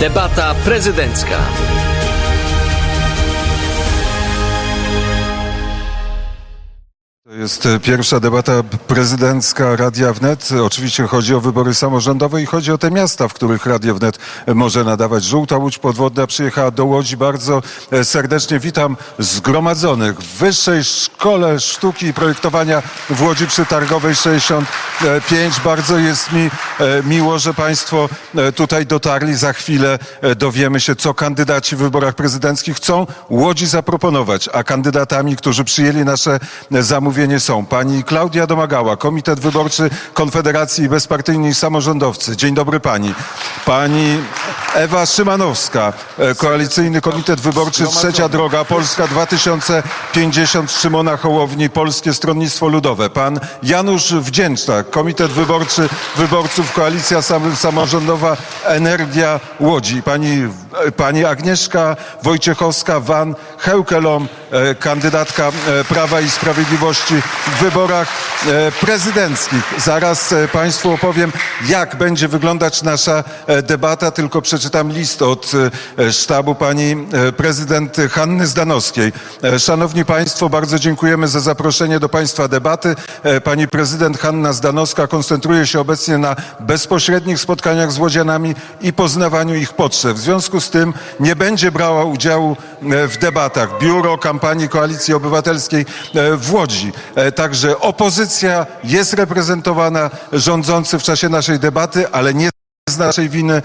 Debata prezydencka. To jest pierwsza debata prezydencka Radia Wnet. Oczywiście chodzi o wybory samorządowe i chodzi o te miasta, w których Radio Wnet może nadawać. Żółta Łódź Podwodna przyjechała do Łodzi. Bardzo serdecznie witam zgromadzonych w Wyższej Szkole Sztuki i Projektowania w Łodzi przy Targowej 65. Bardzo jest mi miło, że Państwo tutaj dotarli. Za chwilę dowiemy się, co kandydaci w wyborach prezydenckich chcą Łodzi zaproponować. A kandydatami, którzy przyjęli nasze zamówienie, są pani Klaudia Domagała, Komitet Wyborczy Konfederacji i Bezpartyjni Samorządowcy. Dzień dobry pani. Pani Ewa Szymanowska, Koalicyjny Komitet Wyborczy Trzecia Droga, Polska 2050 Szymona Hołowni, Polskie Stronnictwo Ludowe. Pan Janusz Wdzięczak, Komitet Wyborczy Wyborców Koalicja Samorządowa Energia Łodzi. Pani Agnieszka Wojciechowska van Heukelom, kandydatka Prawa i Sprawiedliwości w wyborach prezydenckich. Zaraz Państwu opowiem, jak będzie wyglądać nasza debata, tylko przeczytam list od sztabu pani prezydent Hanny Zdanowskiej. Szanowni Państwo, bardzo dziękujemy za zaproszenie do Państwa debaty. Pani prezydent Hanna Zdanowska koncentruje się obecnie na bezpośrednich spotkaniach z łodzianami i poznawaniu ich potrzeb. W związku z tym nie będzie brała udziału w debatach Biuro Kampanii Koalicji Obywatelskiej w Łodzi. Także opozycja jest reprezentowana, rządzący w czasie naszej debaty, ale nie z naszej winy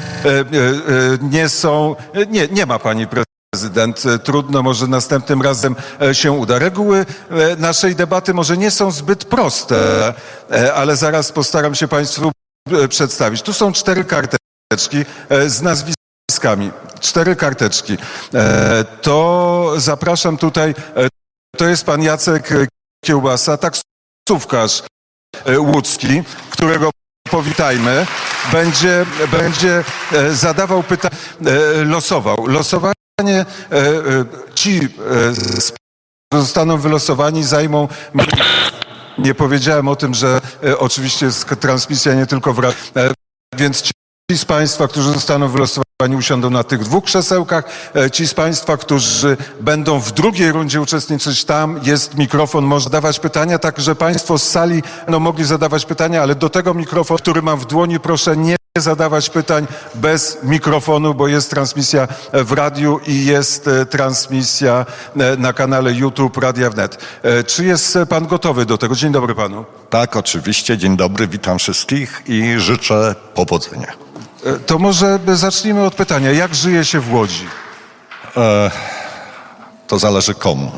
nie ma pani prezydent. Trudno, może następnym razem się uda. Reguły naszej debaty może nie są zbyt proste, ale zaraz postaram się Państwu przedstawić. Tu są 4 karteczki z nazwiskami. 4 karteczki. To zapraszam tutaj. To jest pan Jacek Kiełbasa, taksówkarz łódzki, którego powitajmy. Będzie zadawał pytania, losował. Losowanie ci zostaną wylosowani, zajmą. Nie powiedziałem o tym, że oczywiście jest transmisja nie tylko w radiu, więc ci z Państwa, którzy zostaną wylosowani, usiądą na tych 2 krzesełkach. Ci z Państwa, którzy będą w drugiej rundzie uczestniczyć, tam jest mikrofon, można zadawać pytania, tak że Państwo z sali mogli zadawać pytania, ale do tego mikrofonu, który mam w dłoni, proszę nie zadawać pytań bez mikrofonu, bo jest transmisja w radiu i jest transmisja na kanale YouTube Radia Wnet. Czy jest Pan gotowy do tego? Dzień dobry Panu. Tak, oczywiście. Dzień dobry, witam wszystkich i życzę powodzenia. To może zacznijmy od pytania. Jak żyje się w Łodzi? To zależy komu.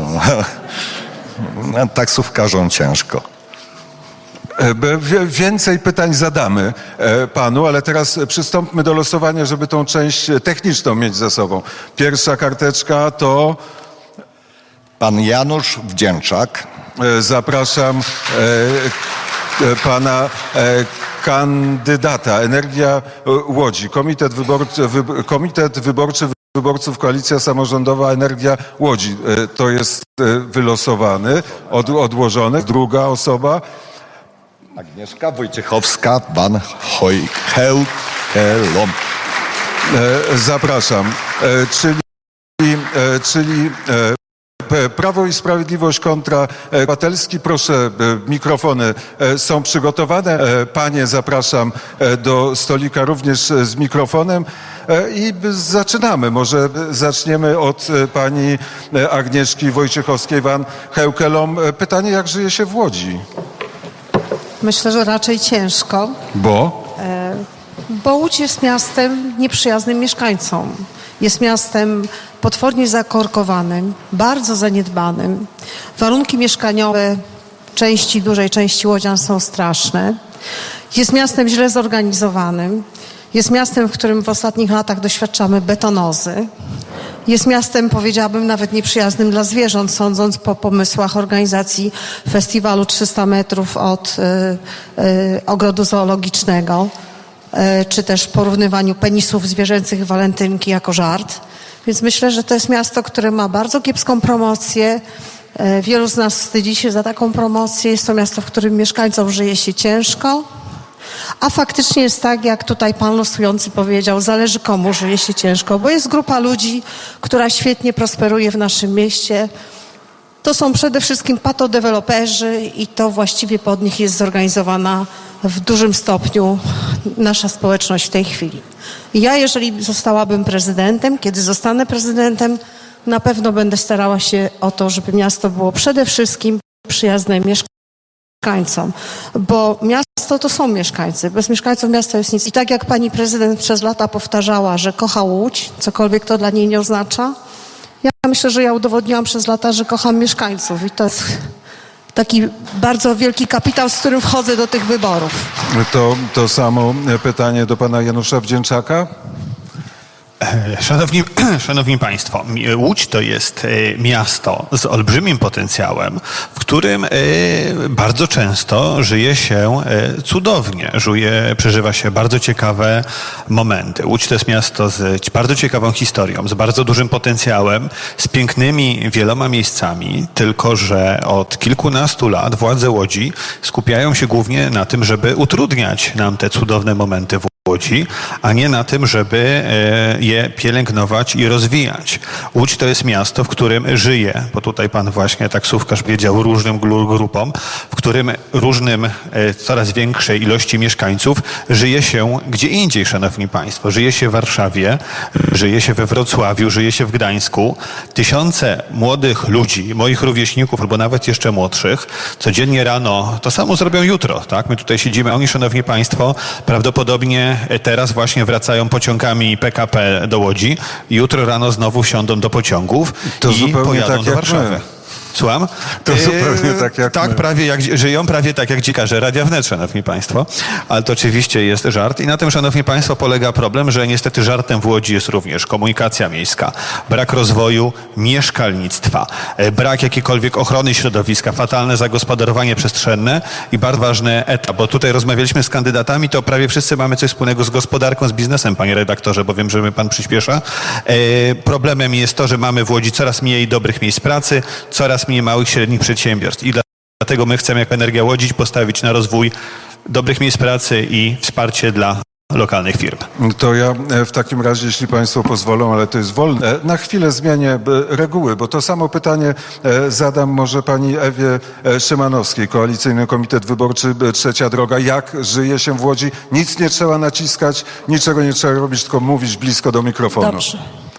Taksówkarzom ciężko. Więcej pytań zadamy Panu, ale teraz przystąpmy do losowania, żeby tą część techniczną mieć za sobą. Pierwsza karteczka to... Pan Janusz Wdzięczak. Zapraszam pana kandydata Energia Łodzi, Komitet Wyborczy Wyborców Koalicja Samorządowa Energia Łodzi. To jest wylosowany, odłożony. Druga osoba. Agnieszka Wojciechowska van Heukelom. Zapraszam. Czyli Prawo i Sprawiedliwość kontra Obywatelski. Proszę, mikrofony są przygotowane. Panie, zapraszam do stolika również z mikrofonem. I zaczynamy. Może zaczniemy od pani Agnieszki Wojciechowskiej van Heukelom. Pytanie, jak żyje się w Łodzi? Myślę, że raczej ciężko. Bo Łódź jest miastem nieprzyjaznym mieszkańcom. Jest miastem potwornie zakorkowanym, bardzo zaniedbanym. Warunki mieszkaniowe dużej części łodzian są straszne. Jest miastem źle zorganizowanym. Jest miastem, w którym w ostatnich latach doświadczamy betonozy. Jest miastem, powiedziałabym, nawet nieprzyjaznym dla zwierząt, sądząc po pomysłach organizacji festiwalu 300 metrów od ogrodu zoologicznego, czy też porównywaniu penisów zwierzęcych walentynki jako żart. Więc myślę, że to jest miasto, które ma bardzo kiepską promocję. Wielu z nas wstydzi się za taką promocję. Jest to miasto, w którym mieszkańcom żyje się ciężko. A faktycznie jest tak, jak tutaj pan losujący powiedział, zależy komu żyje się ciężko, bo jest grupa ludzi, która świetnie prosperuje w naszym mieście. To są przede wszystkim patodeweloperzy i to właściwie pod nich jest zorganizowana w dużym stopniu nasza społeczność w tej chwili. Ja, jeżeli zostałabym prezydentem, kiedy zostanę prezydentem, na pewno będę starała się o to, żeby miasto było przede wszystkim przyjazne mieszkańcom, bo miasto to są mieszkańcy. Bez mieszkańców miasto jest nic. I tak jak pani prezydent przez lata powtarzała, że kocha Łódź, cokolwiek to dla niej nie oznacza, ja myślę, że ja udowodniłam przez lata, że kocham mieszkańców i to jest taki bardzo wielki kapitał, z którym wchodzę do tych wyborów. To samo pytanie do pana Janusza Wdzięczaka. Szanowni Państwo, Łódź to jest miasto z olbrzymim potencjałem, w którym bardzo często żyje się cudownie, przeżywa się bardzo ciekawe momenty. Łódź to jest miasto z bardzo ciekawą historią, z bardzo dużym potencjałem, z pięknymi wieloma miejscami, tylko że od kilkunastu lat władze Łodzi skupiają się głównie na tym, żeby utrudniać nam te cudowne momenty w Łodzi, a nie na tym, żeby je pielęgnować i rozwijać. Łódź to jest miasto, w którym żyje, bo tutaj pan właśnie taksówkarz powiedział różnym grupom, w którym różnym, coraz większej ilości mieszkańców żyje się gdzie indziej, szanowni państwo. Żyje się w Warszawie, żyje się we Wrocławiu, żyje się w Gdańsku. Tysiące młodych ludzi, moich rówieśników albo nawet jeszcze młodszych, codziennie rano to samo zrobią jutro, tak? My tutaj siedzimy, oni, szanowni państwo, prawdopodobnie teraz właśnie wracają pociągami PKP do Łodzi. Jutro rano znowu wsiądą do pociągów i pojadą tak do Warszawy. My. Słucham? To zupełnie tak jak tak, my. żyją prawie tak jak dziennikarze Radia Wnet, szanowni państwo. Ale to oczywiście jest żart. I na tym, szanowni państwo, polega problem, że niestety żartem w Łodzi jest również komunikacja miejska, brak rozwoju mieszkalnictwa, brak jakiejkolwiek ochrony środowiska, fatalne zagospodarowanie przestrzenne i bardzo ważny etap, bo tutaj rozmawialiśmy z kandydatami, to prawie wszyscy mamy coś wspólnego z gospodarką, z biznesem, panie redaktorze, bo wiem, że mnie pan przyspiesza. Problemem jest to, że mamy w Łodzi coraz mniej dobrych miejsc pracy, coraz mniej małych, średnich przedsiębiorstw. I dlatego my chcemy jako Energia Łodzi postawić na rozwój dobrych miejsc pracy i wsparcie dla lokalnych firm. To ja w takim razie, jeśli państwo pozwolą, ale to jest wolne, na chwilę zmienię reguły, bo to samo pytanie zadam może pani Ewie Szymanowskiej, Koalicyjny Komitet Wyborczy Trzecia Droga. Jak żyje się w Łodzi? Nic nie trzeba naciskać, niczego nie trzeba robić, tylko mówić blisko do mikrofonu. Dobrze.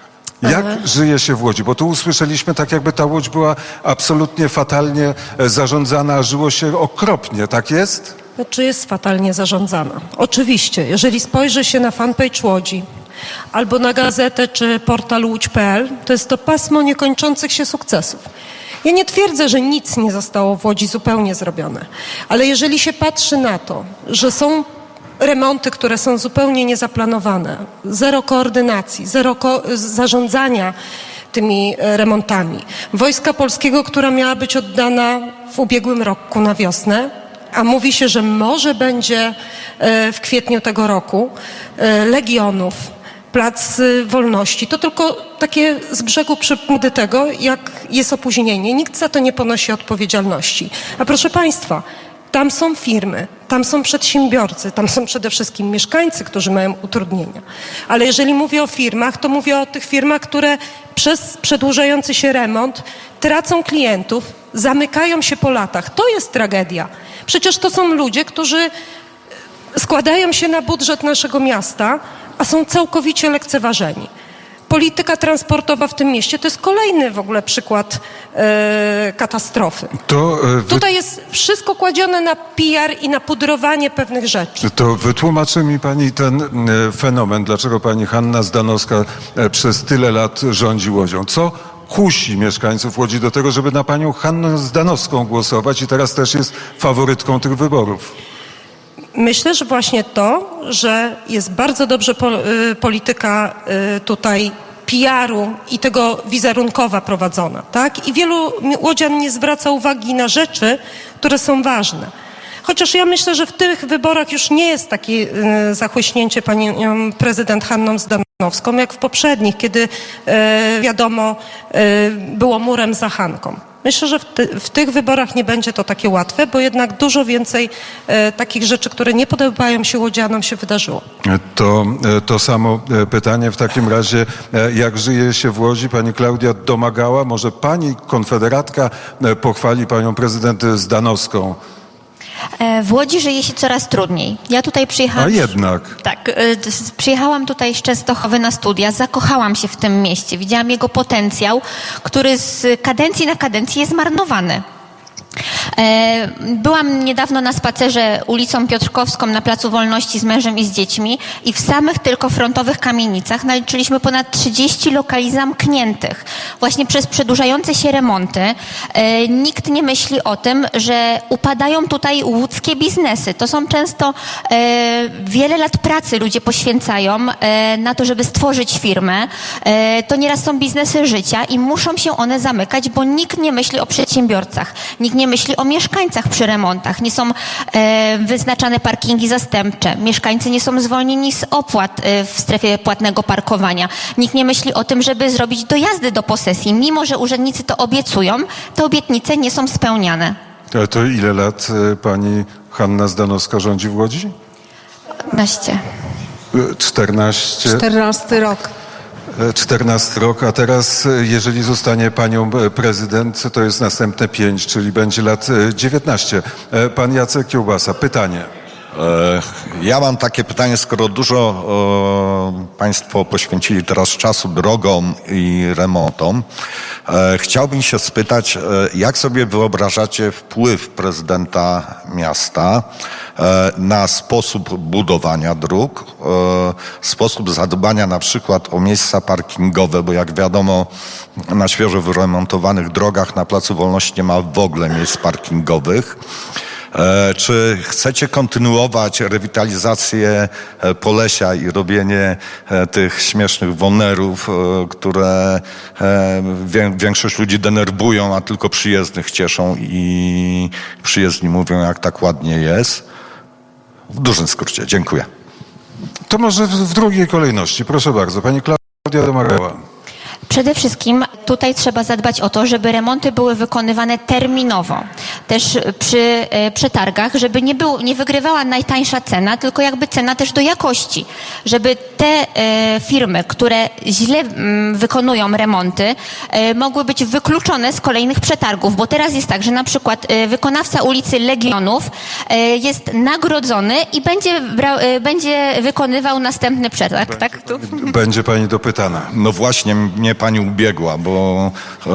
Jak żyje się w Łodzi? Bo tu usłyszeliśmy tak, jakby ta Łódź była absolutnie fatalnie zarządzana, a żyło się okropnie. Tak jest? Czy jest fatalnie zarządzana? Oczywiście. Jeżeli spojrzy się na fanpage Łodzi albo na gazetę czy portal łódź.pl, to jest to pasmo niekończących się sukcesów. Ja nie twierdzę, że nic nie zostało w Łodzi zupełnie zrobione, ale jeżeli się patrzy na to, że są remonty, które są zupełnie niezaplanowane, zero koordynacji, zero zarządzania tymi remontami. Wojska Polskiego, która miała być oddana w ubiegłym roku na wiosnę, a mówi się, że może będzie w kwietniu tego roku, Legionów, Plac Wolności. To tylko takie z brzegu przykłady tego, jak jest opóźnienie. Nikt za to nie ponosi odpowiedzialności. A proszę państwa, tam są firmy, tam są przedsiębiorcy, tam są przede wszystkim mieszkańcy, którzy mają utrudnienia. Ale jeżeli mówię o firmach, to mówię o tych firmach, które przez przedłużający się remont tracą klientów, zamykają się po latach. To jest tragedia. Przecież to są ludzie, którzy składają się na budżet naszego miasta, a są całkowicie lekceważeni. Polityka transportowa w tym mieście to jest kolejny w ogóle przykład katastrofy. Tutaj jest wszystko kładzione na PR i na pudrowanie pewnych rzeczy. To wytłumaczy mi pani ten fenomen, dlaczego pani Hanna Zdanowska przez tyle lat rządzi Łodzią. Co kusi mieszkańców Łodzi do tego, żeby na panią Hannę Zdanowską głosować i teraz też jest faworytką tych wyborów? Myślę, że właśnie to, że jest bardzo dobrze polityka tutaj PR-u i tego wizerunkowa prowadzona, tak? I wielu łodzian nie zwraca uwagi na rzeczy, które są ważne. Chociaż ja myślę, że w tych wyborach już nie jest takie zachłyśnięcie panią prezydent Hanną Zdanowską. jak w poprzednich, kiedy wiadomo, było murem za Hanką. Myślę, że w tych wyborach nie będzie to takie łatwe, bo jednak dużo więcej takich rzeczy, które nie podobają się łodzianom, się wydarzyło. To samo pytanie w takim razie, jak żyje się w Łodzi? Pani Klaudia Domagała, może pani konfederatka pochwali panią prezydent Zdanowską? W Łodzi żyje się coraz trudniej. Ja tutaj przyjechałam... A jednak. Tak. Przyjechałam tutaj z Częstochowy na studia, zakochałam się w tym mieście. Widziałam jego potencjał, który z kadencji na kadencję jest marnowany. Byłam niedawno na spacerze ulicą Piotrkowską na Placu Wolności z mężem i z dziećmi i w samych tylko frontowych kamienicach naliczyliśmy ponad 30 lokali zamkniętych. Właśnie przez przedłużające się remonty nikt nie myśli o tym, że upadają tutaj łódzkie biznesy. To są często wiele lat pracy ludzie poświęcają na to, żeby stworzyć firmę. To nieraz są biznesy życia i muszą się one zamykać, bo nikt nie myśli o przedsiębiorcach. Nikt nie myśli o mieszkańcach przy remontach. Nie są wyznaczane parkingi zastępcze. Mieszkańcy nie są zwolnieni z opłat w strefie płatnego parkowania. Nikt nie myśli o tym, żeby zrobić dojazdy do posesji. Mimo że urzędnicy to obiecują, te obietnice nie są spełniane. To ile lat pani Hanna Zdanowska rządzi w Łodzi? 15. 14. 14 rok. 14 rok, a teraz jeżeli zostanie panią prezydent, to jest następne 5, czyli będzie lat 19. Pan Jacek Kiełbasa, pytanie. Ja mam takie pytanie, skoro dużo państwo poświęcili teraz czasu drogom i remontom, chciałbym się spytać, jak sobie wyobrażacie wpływ prezydenta miasta na sposób budowania dróg, sposób zadbania na przykład o miejsca parkingowe, bo jak wiadomo na świeżo wyremontowanych drogach na Placu Wolności nie ma w ogóle miejsc parkingowych. Czy chcecie kontynuować rewitalizację Polesia i robienie tych śmiesznych wolnerów, które większość ludzi denerwują, a tylko przyjezdnych cieszą i przyjezdni mówią, jak tak ładnie jest? W dużym skrócie. Dziękuję. To może w drugiej kolejności. Proszę bardzo. Pani Klaudia Domagała. Przede wszystkim tutaj trzeba zadbać o to, żeby remonty były wykonywane terminowo. Też przy przetargach, żeby nie wygrywała najtańsza cena, tylko jakby cena też do jakości. Żeby te firmy, które źle wykonują remonty, mogły być wykluczone z kolejnych przetargów. Bo teraz jest tak, że na przykład wykonawca ulicy Legionów jest nagrodzony i będzie wykonywał następny przetarg. Tak? Tu? Będzie pani dopytana. No właśnie, mnie pani ubiegła, bo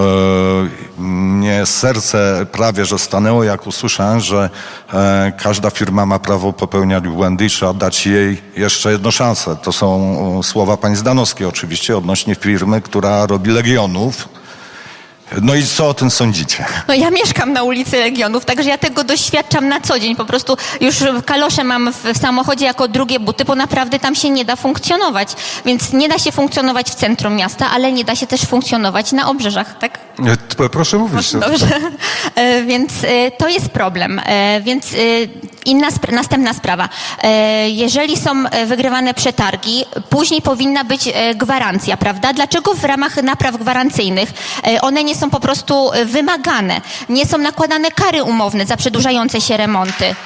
mnie serce prawie że stanęło, jak usłyszałem, że każda firma ma prawo popełniać błędy i trzeba dać jej jeszcze jedną szansę. To są słowa pani Zdanowskiej oczywiście odnośnie firmy, która robi Legionów. No i co o tym sądzicie? No ja mieszkam na ulicy Legionów, także ja tego doświadczam na co dzień. Po prostu już kalosze mam w samochodzie jako drugie buty, bo naprawdę tam się nie da funkcjonować. Więc nie da się funkcjonować w centrum miasta, ale nie da się też funkcjonować na obrzeżach, tak? Proszę mówić. Dobrze. Więc to jest problem. Więc następna sprawa. Jeżeli są wygrywane przetargi, później powinna być gwarancja, prawda? Dlaczego w ramach napraw gwarancyjnych one nie są po prostu wymagane? Nie są nakładane kary umowne za przedłużające się remonty?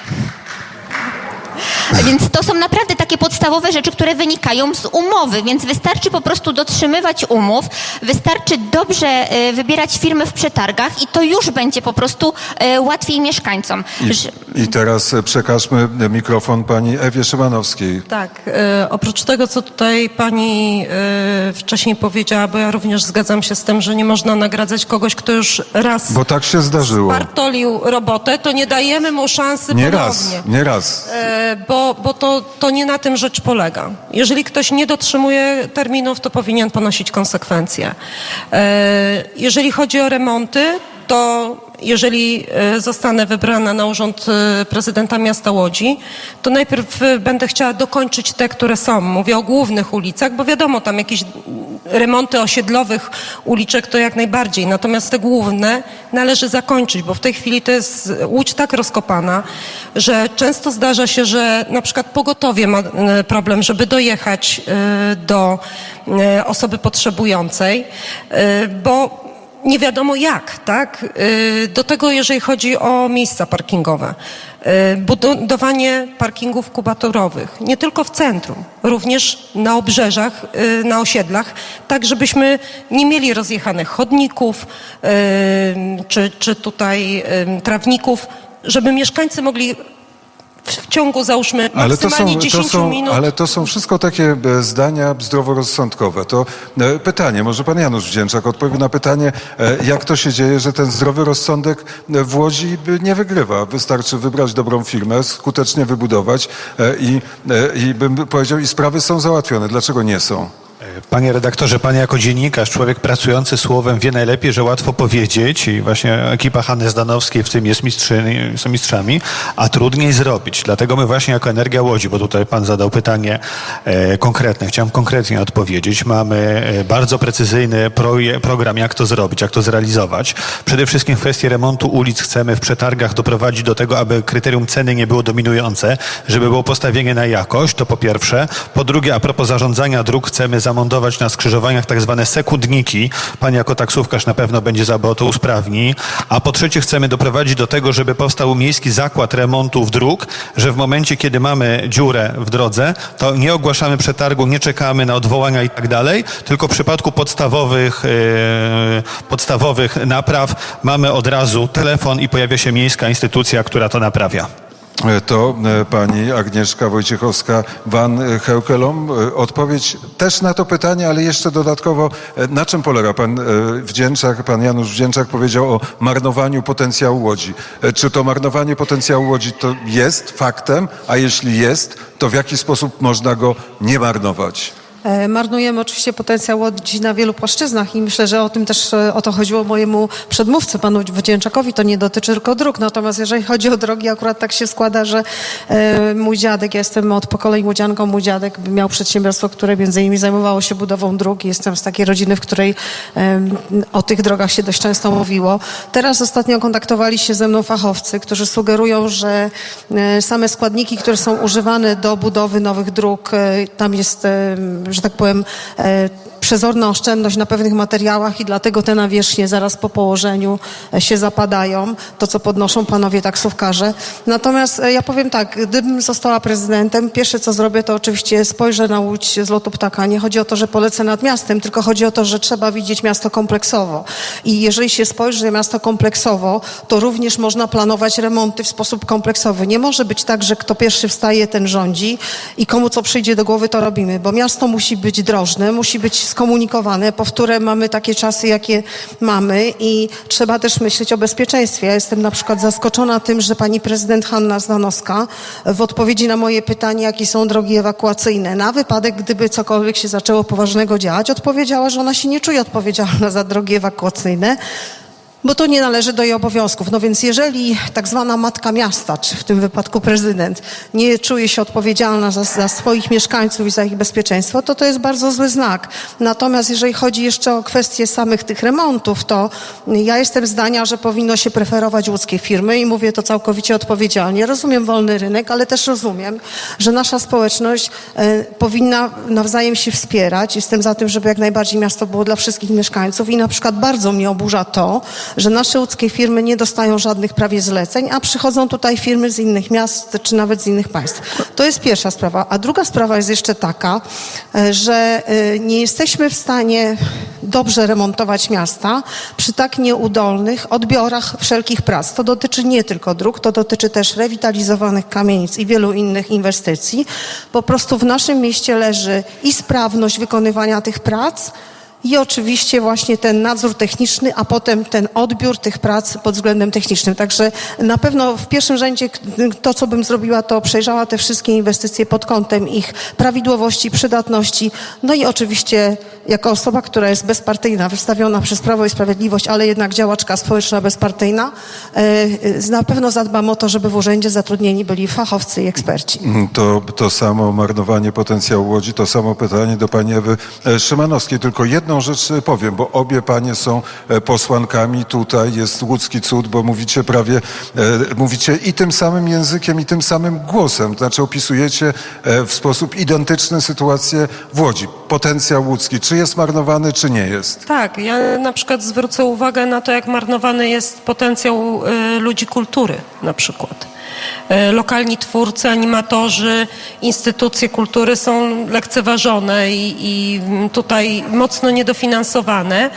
Więc to są naprawdę takie podstawowe rzeczy, które wynikają z umowy, więc wystarczy po prostu dotrzymywać umów, wystarczy dobrze wybierać firmy w przetargach i to już będzie po prostu łatwiej mieszkańcom. I teraz przekażmy mikrofon pani Ewie Szymanowskiej. Tak, oprócz tego, co tutaj pani wcześniej powiedziała, bo ja również zgadzam się z tym, że nie można nagradzać kogoś, kto już raz bo tak się zdarzyło. Spartolił robotę, to nie dajemy mu szansy ponownie. Nie raz. Bo to nie na tym rzecz polega. Jeżeli ktoś nie dotrzymuje terminów, to powinien ponosić konsekwencje. Jeżeli chodzi o remonty, to jeżeli zostanę wybrana na urząd prezydenta miasta Łodzi, to najpierw będę chciała dokończyć te, które są. Mówię o głównych ulicach, bo wiadomo, tam jakieś remonty osiedlowych uliczek to jak najbardziej. Natomiast te główne należy zakończyć, bo w tej chwili to jest Łódź tak rozkopana, że często zdarza się, że na przykład pogotowie ma problem, żeby dojechać do osoby potrzebującej, bo nie wiadomo jak, tak? Do tego, jeżeli chodzi o miejsca parkingowe. Budowanie parkingów kubatorowych, nie tylko w centrum, również na obrzeżach, na osiedlach, tak żebyśmy nie mieli rozjechanych chodników, czy tutaj trawników, żeby mieszkańcy mogli w ciągu, załóżmy, maksymalnie 10 minut. Ale to są wszystko takie zdania zdroworozsądkowe. To pytanie, może pan Janusz Wdzięczak odpowie na pytanie, jak to się dzieje, że ten zdrowy rozsądek w Łodzi nie wygrywa. Wystarczy wybrać dobrą firmę, skutecznie wybudować i bym powiedział, i sprawy są załatwione. Dlaczego nie są? Panie redaktorze, pan jako dziennikarz, człowiek pracujący słowem wie najlepiej, że łatwo powiedzieć i właśnie ekipa Hanny Zdanowskiej w tym są mistrzami, a trudniej zrobić. Dlatego my właśnie jako Energia Łodzi, bo tutaj pan zadał pytanie konkretne, chciałem konkretnie odpowiedzieć. Mamy bardzo precyzyjny program, jak to zrobić, jak to zrealizować. Przede wszystkim w kwestii remontu ulic chcemy w przetargach doprowadzić do tego, aby kryterium ceny nie było dominujące, żeby było postawienie na jakość, to po pierwsze. Po drugie, a propos zarządzania dróg, chcemy zamontować na skrzyżowaniach tak zwane sekundniki. Pan jako taksówkarz na pewno będzie bo to usprawni. A po trzecie chcemy doprowadzić do tego, żeby powstał miejski zakład remontów dróg, że w momencie, kiedy mamy dziurę w drodze, to nie ogłaszamy przetargu, nie czekamy na odwołania i tak dalej, tylko w przypadku podstawowych napraw mamy od razu telefon i pojawia się miejska instytucja, która to naprawia. To pani Agnieszka Wojciechowska-Van Heukelom. Odpowiedź też na to pytanie, ale jeszcze dodatkowo, na czym polega pan Janusz Wdzięczak powiedział o marnowaniu potencjału Łodzi. Czy to marnowanie potencjału Łodzi to jest faktem, a jeśli jest, to w jaki sposób można go nie marnować? Marnujemy oczywiście potencjał Łodzi na wielu płaszczyznach i myślę, że o tym też o to chodziło mojemu przedmówcy, panu Wdzięczakowi. To nie dotyczy tylko dróg. Natomiast jeżeli chodzi o drogi, akurat tak się składa, że mój dziadek, ja jestem od pokoleń łodzianką, mój dziadek miał przedsiębiorstwo, które między innymi zajmowało się budową dróg. Jestem z takiej rodziny, w której o tych drogach się dość często mówiło. Teraz ostatnio kontaktowali się ze mną fachowcy, którzy sugerują, że same składniki, które są używane do budowy nowych dróg, tam jest, że tak powiem, przezorna oszczędność na pewnych materiałach i dlatego te nawierzchnie zaraz po położeniu się zapadają, to co podnoszą panowie taksówkarze. Natomiast ja powiem tak, gdybym została prezydentem, pierwsze co zrobię, to oczywiście spojrzę na Łódź z lotu ptaka. Nie chodzi o to, że polecę nad miastem, tylko chodzi o to, że trzeba widzieć miasto kompleksowo. I jeżeli się spojrzy na miasto kompleksowo, to również można planować remonty w sposób kompleksowy. Nie może być tak, że kto pierwszy wstaje, ten rządzi i komu co przyjdzie do głowy, to robimy, bo miasto musi być drożne, musi być skomunikowane. Powtórę, mamy takie czasy, jakie mamy i trzeba też myśleć o bezpieczeństwie. Ja jestem na przykład zaskoczona tym, że pani prezydent Hanna Zdanowska w odpowiedzi na moje pytanie, jakie są drogi ewakuacyjne, na wypadek, gdyby cokolwiek się zaczęło poważnego dziać, odpowiedziała, że ona się nie czuje odpowiedzialna za drogi ewakuacyjne, bo to nie należy do jej obowiązków. No więc jeżeli tak zwana matka miasta, czy w tym wypadku prezydent, nie czuje się odpowiedzialna za swoich mieszkańców i za ich bezpieczeństwo, to jest bardzo zły znak. Natomiast jeżeli chodzi jeszcze o kwestię samych tych remontów, to ja jestem zdania, że powinno się preferować łódzkie firmy i mówię to całkowicie odpowiedzialnie. Rozumiem wolny rynek, ale też rozumiem, że nasza społeczność powinna nawzajem się wspierać. Jestem za tym, żeby jak najbardziej miasto było dla wszystkich mieszkańców i na przykład bardzo mnie oburza to, że nasze łódzkie firmy nie dostają żadnych prawie zleceń, a przychodzą tutaj firmy z innych miast, czy nawet z innych państw. To jest pierwsza sprawa. A druga sprawa jest jeszcze taka, że nie jesteśmy w stanie dobrze remontować miasta przy tak nieudolnych odbiorach wszelkich prac. To dotyczy nie tylko dróg, to dotyczy też rewitalizowanych kamienic i wielu innych inwestycji. Po prostu w naszym mieście leży i sprawność wykonywania tych prac, i oczywiście właśnie ten nadzór techniczny, a potem ten odbiór tych prac pod względem technicznym. Także na pewno w pierwszym rzędzie to, co bym zrobiła, to przejrzała te wszystkie inwestycje pod kątem ich prawidłowości, przydatności. No i oczywiście jako osoba, która jest bezpartyjna, wystawiona przez Prawo i Sprawiedliwość, ale jednak działaczka społeczna bezpartyjna, na pewno zadbam o to, żeby w urzędzie zatrudnieni byli fachowcy i eksperci. To samo marnowanie potencjału Łodzi, to samo pytanie do pani Ewy Szymanowskiej. Tylko jedną rzecz powiem, bo obie panie są posłankami. Tutaj jest łódzki cud, bo mówicie i tym samym językiem, i tym samym głosem. To znaczy opisujecie w sposób identyczny sytuację w Łodzi. Potencjał łódzki, czy jest marnowany, czy nie jest? Tak, ja na przykład zwrócę uwagę na to, jak marnowany jest potencjał ludzi kultury na przykład. Lokalni twórcy, animatorzy, instytucje kultury są lekceważone i tutaj mocno niedofinansowane.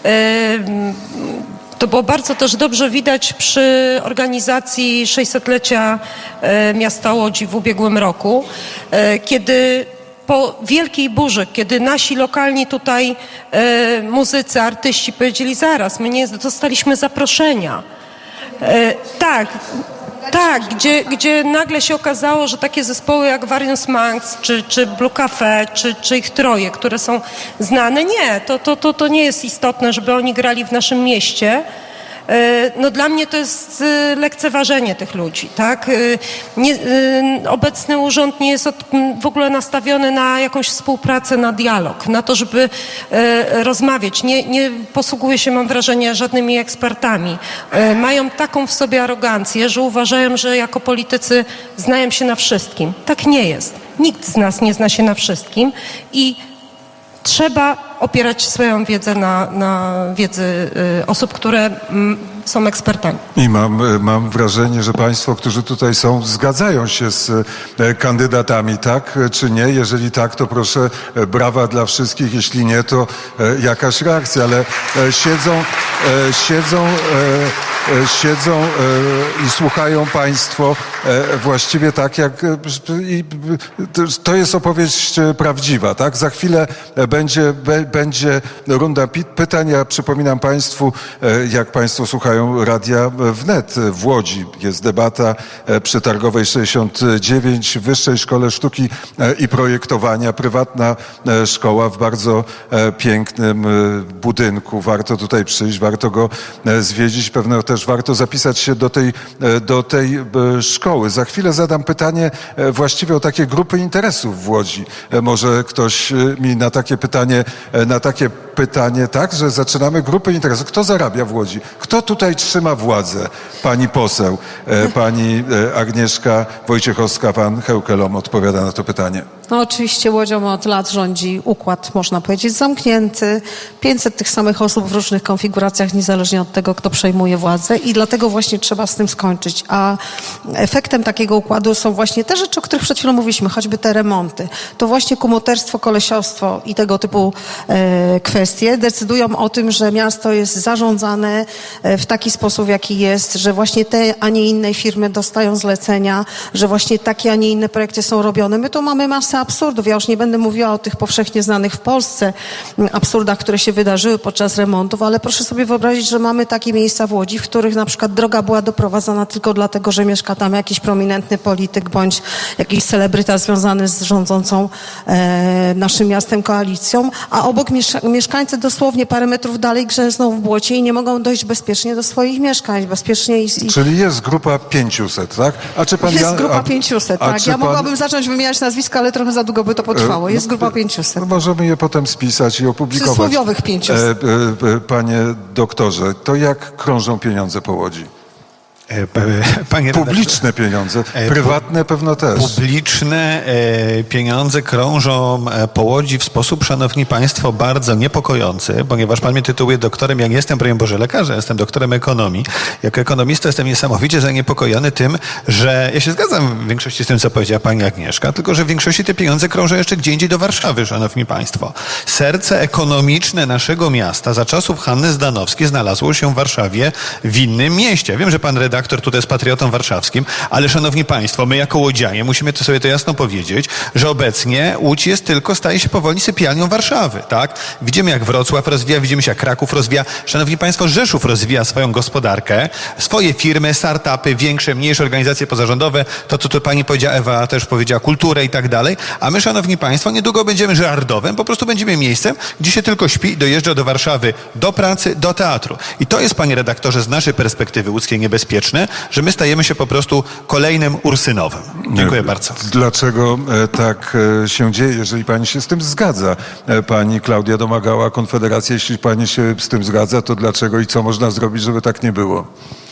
To było bardzo też dobrze widać przy organizacji 600-lecia miasta Łodzi w ubiegłym roku, kiedy po wielkiej burzy, kiedy nasi lokalni tutaj muzycy, artyści powiedzieli: zaraz, my nie dostaliśmy zaproszenia. Tak, gdzie nagle się okazało, że takie zespoły jak Various Monks, czy Blue Cafe, czy ich troje, które są znane, nie, to nie jest istotne, żeby oni grali w naszym mieście. No dla mnie to jest lekceważenie tych ludzi, tak? Obecny urząd nie jest w ogóle nastawiony na jakąś współpracę, na dialog, na to, żeby rozmawiać. Nie posługuje się, mam wrażenie, żadnymi ekspertami. Mają taką w sobie arogancję, że uważają, że jako politycy znają się na wszystkim. Tak nie jest. Nikt z nas nie zna się na wszystkim i trzeba opierać swoją wiedzę na wiedzy osób, które są ekspertami. I mam wrażenie, że państwo, którzy tutaj są, zgadzają się z kandydatami, tak czy nie? Jeżeli tak, to proszę, brawa dla wszystkich. Jeśli nie, to jakaś reakcja, ale siedzą i słuchają państwo właściwie tak, jak to jest opowieść prawdziwa, tak? Za chwilę będzie runda pytań. Ja przypominam państwu, jak państwo słuchają Radia Wnet w Łodzi. Jest debata przy Targowej 69 w Wyższej Szkole Sztuki i Projektowania. Prywatna szkoła w bardzo pięknym budynku. Warto tutaj przyjść, warto go zwiedzić. Pewno też warto zapisać się do tej szkoły. Za chwilę zadam pytanie właściwie o takie grupy interesów w Łodzi. Może ktoś mi na takie pytanie, tak, że zaczynamy grupy interesów. Kto zarabia w Łodzi? Kto tutaj trzyma władzę? Pani poseł, pani Agnieszka Wojciechowska-Van Heukelom odpowiada na to pytanie. No oczywiście Łodzią od lat rządzi układ, można powiedzieć, zamknięty. 500 tych samych osób w różnych konfiguracjach, niezależnie od tego, kto przejmuje władzę i dlatego właśnie trzeba z tym skończyć. A efektem takiego układu są właśnie te rzeczy, o których przed chwilą mówiliśmy, choćby te remonty. To właśnie kumoterstwo, kolesiostwo i tego typu kwestie decydują o tym, że miasto jest zarządzane w taki sposób, jaki jest, że właśnie te, a nie inne firmy dostają zlecenia, że właśnie takie, a nie inne projekty są robione. My tu mamy masę absurdów. Ja już nie będę mówiła o tych powszechnie znanych w Polsce absurdach, które się wydarzyły podczas remontów, ale proszę sobie wyobrazić, że mamy takie miejsca w Łodzi, w których na przykład droga była doprowadzana tylko dlatego, że mieszka tam jakiś prominentny polityk bądź jakiś celebryta związany z rządzącą naszym miastem koalicją, a obok mieszkańcy dosłownie parę metrów dalej grzęzną w błocie i nie mogą dojść bezpiecznie do swoich mieszkań. Czyli jest grupa 500, tak? A czy pan jest grupa 500, tak. Ja mogłabym zacząć wymieniać nazwiska, ale trochę za długo by to potrwało. Jest grupa 500. Możemy je potem spisać i opublikować. Przysłowiowych 500. Panie doktorze, to jak krążą pieniądze po Łodzi? Publiczne pieniądze, prywatne pewno też. Publiczne pieniądze krążą po Łodzi w sposób, szanowni państwo, bardzo niepokojący, ponieważ pan mnie tytułuje doktorem. Ja nie jestem, broń Boże, lekarzem, jestem doktorem ekonomii. Jako ekonomista jestem niesamowicie zaniepokojony tym, że ja się zgadzam w większości z tym, co powiedziała pani Agnieszka, tylko że w większości te pieniądze krążą jeszcze gdzie indziej do Warszawy, szanowni państwo. Serce ekonomiczne naszego miasta za czasów Hanny Zdanowskiej znalazło się w Warszawie, w innym mieście. Ja wiem, że pan redaktor redaktor tutaj jest patriotą warszawskim, ale szanowni państwo, my jako łodzianie musimy to sobie to jasno powiedzieć, że obecnie Łódź staje się powoli sypialnią Warszawy, tak? Widzimy jak Wrocław rozwija, widzimy jak Kraków rozwija. Szanowni państwo, Rzeszów rozwija swoją gospodarkę, swoje firmy, startupy, większe, mniejsze organizacje pozarządowe, to co tu pani powiedziała, Ewa też powiedziała, kulturę i tak dalej, a my, szanowni państwo, niedługo będziemy żardowem, po prostu będziemy miejscem, gdzie się tylko śpi i dojeżdża do Warszawy, do pracy, do teatru. I to jest, panie redaktorze, z naszej perspektywy łódzkiej niebezpieczne, że my stajemy się po prostu kolejnym Ursynowem. Dziękuję bardzo. Dlaczego tak się dzieje, jeżeli pani się z tym zgadza? Pani Klaudia Domagała, Konfederacja, jeśli pani się z tym zgadza, to dlaczego i co można zrobić, żeby tak nie było?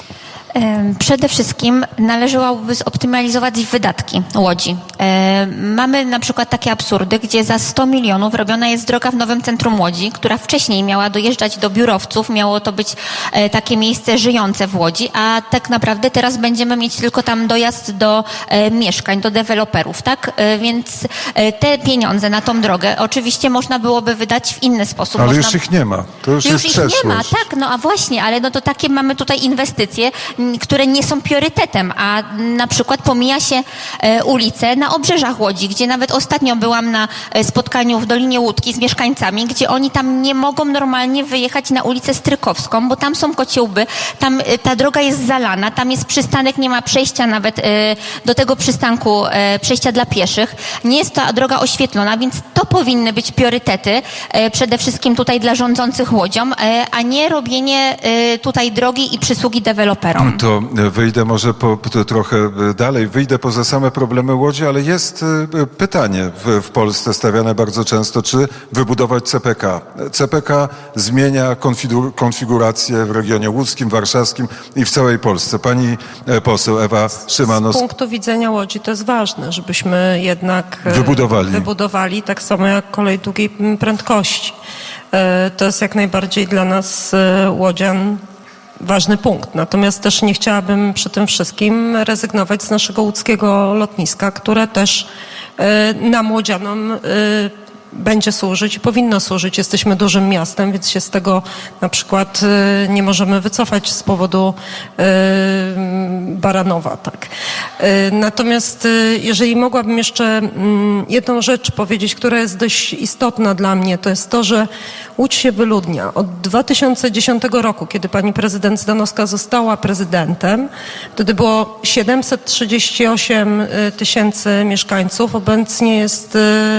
Przede wszystkim należałoby zoptymalizować wydatki Łodzi. Mamy na przykład takie absurdy, gdzie za 100 milionów robiona jest droga w nowym centrum Łodzi, która wcześniej miała dojeżdżać do biurowców, miało to być takie miejsce żyjące w Łodzi, a tak naprawdę teraz będziemy mieć tylko tam dojazd do mieszkań, do deweloperów, tak? Więc te pieniądze na tą drogę oczywiście można byłoby wydać w inny sposób. Ale już ich nie ma. To już jest przeszłość. Ich nie ma, tak, no a właśnie, ale no to takie mamy tutaj inwestycje, które nie są priorytetem, a na przykład pomija się ulice na obrzeżach Łodzi, gdzie nawet ostatnio byłam na spotkaniu w Dolinie Łódki z mieszkańcami, gdzie oni tam nie mogą normalnie wyjechać na ulicę Strykowską, bo tam są kociołby, tam ta droga jest zalana, tam jest przystanek, nie ma przejścia nawet do tego przystanku, przejścia dla pieszych. Nie jest ta droga oświetlona, więc to powinny być priorytety przede wszystkim tutaj dla rządzących Łodzią, a nie robienie tutaj drogi i przysługi deweloperom. To wyjdę może trochę dalej, wyjdę poza same problemy Łodzi, ale jest pytanie w Polsce stawiane bardzo często, czy wybudować CPK. CPK zmienia konfigurację w regionie łódzkim, warszawskim i w całej Polsce. Pani poseł Ewa Szymanos. Z punktu widzenia Łodzi to jest ważne, żebyśmy jednak wybudowali tak samo jak kolej długiej prędkości. To jest jak najbardziej dla nas łodzian ważny punkt. Natomiast też nie chciałabym przy tym wszystkim rezygnować z naszego łódzkiego lotniska, które też nam łodzianom będzie służyć i powinno służyć. Jesteśmy dużym miastem, więc się z tego na przykład nie możemy wycofać z powodu Baranowa, tak. Natomiast jeżeli mogłabym jeszcze jedną rzecz powiedzieć, która jest dość istotna dla mnie, to jest to, że Łódź się wyludnia. Od 2010 roku, kiedy pani prezydent Zdanowska została prezydentem, wtedy było 738 tysięcy mieszkańców, obecnie jest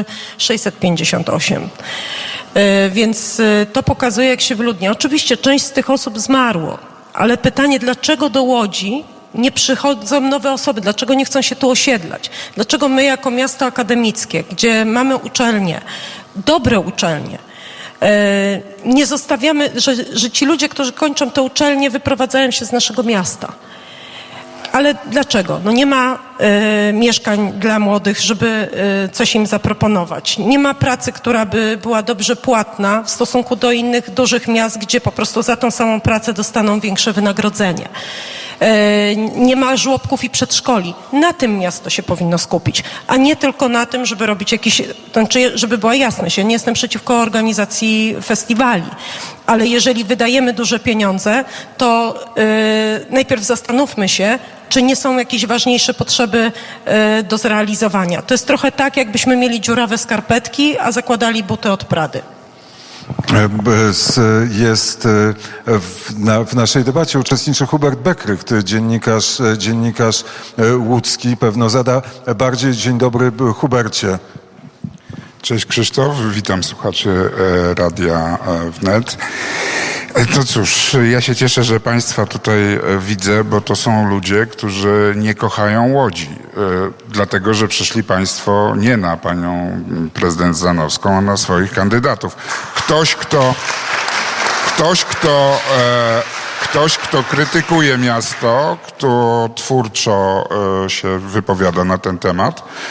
658. Więc to pokazuje, jak się wyludnia. Oczywiście część z tych osób zmarło, ale pytanie, dlaczego do Łodzi nie przychodzą nowe osoby? Dlaczego nie chcą się tu osiedlać? Dlaczego my jako miasto akademickie, gdzie mamy uczelnie, dobre uczelnie, nie zostawiamy, że ci ludzie, którzy kończą te uczelnie, wyprowadzają się z naszego miasta? Ale dlaczego? No nie ma mieszkań dla młodych, żeby coś im zaproponować. Nie ma pracy, która by była dobrze płatna w stosunku do innych dużych miast, gdzie po prostu za tą samą pracę dostaną większe wynagrodzenie. Nie ma żłobków i przedszkoli. Na tym miasto się powinno skupić, a nie tylko na tym, żeby robić jakieś, to znaczy, żeby była jasność, ja nie jestem przeciwko organizacji festiwali, ale jeżeli wydajemy duże pieniądze, to najpierw zastanówmy się, czy nie są jakieś ważniejsze potrzeby do zrealizowania. To jest trochę tak, jakbyśmy mieli dziurawe skarpetki, a zakładali buty od Prady. Jest w naszej debacie uczestniczy Hubert Bekrycht, dziennikarz łódzki. Pewno zada bardziej. Dzień dobry, Hubercie. Cześć Krzysztof, witam słuchaczy Radia Wnet. To cóż, ja się cieszę, że Państwa tutaj widzę, bo to są ludzie, którzy nie kochają Łodzi. Dlatego, że przyszli Państwo nie na panią prezydent Zdanowską, a na swoich kandydatów. Ktoś, kto krytykuje miasto, kto twórczo się wypowiada na ten temat,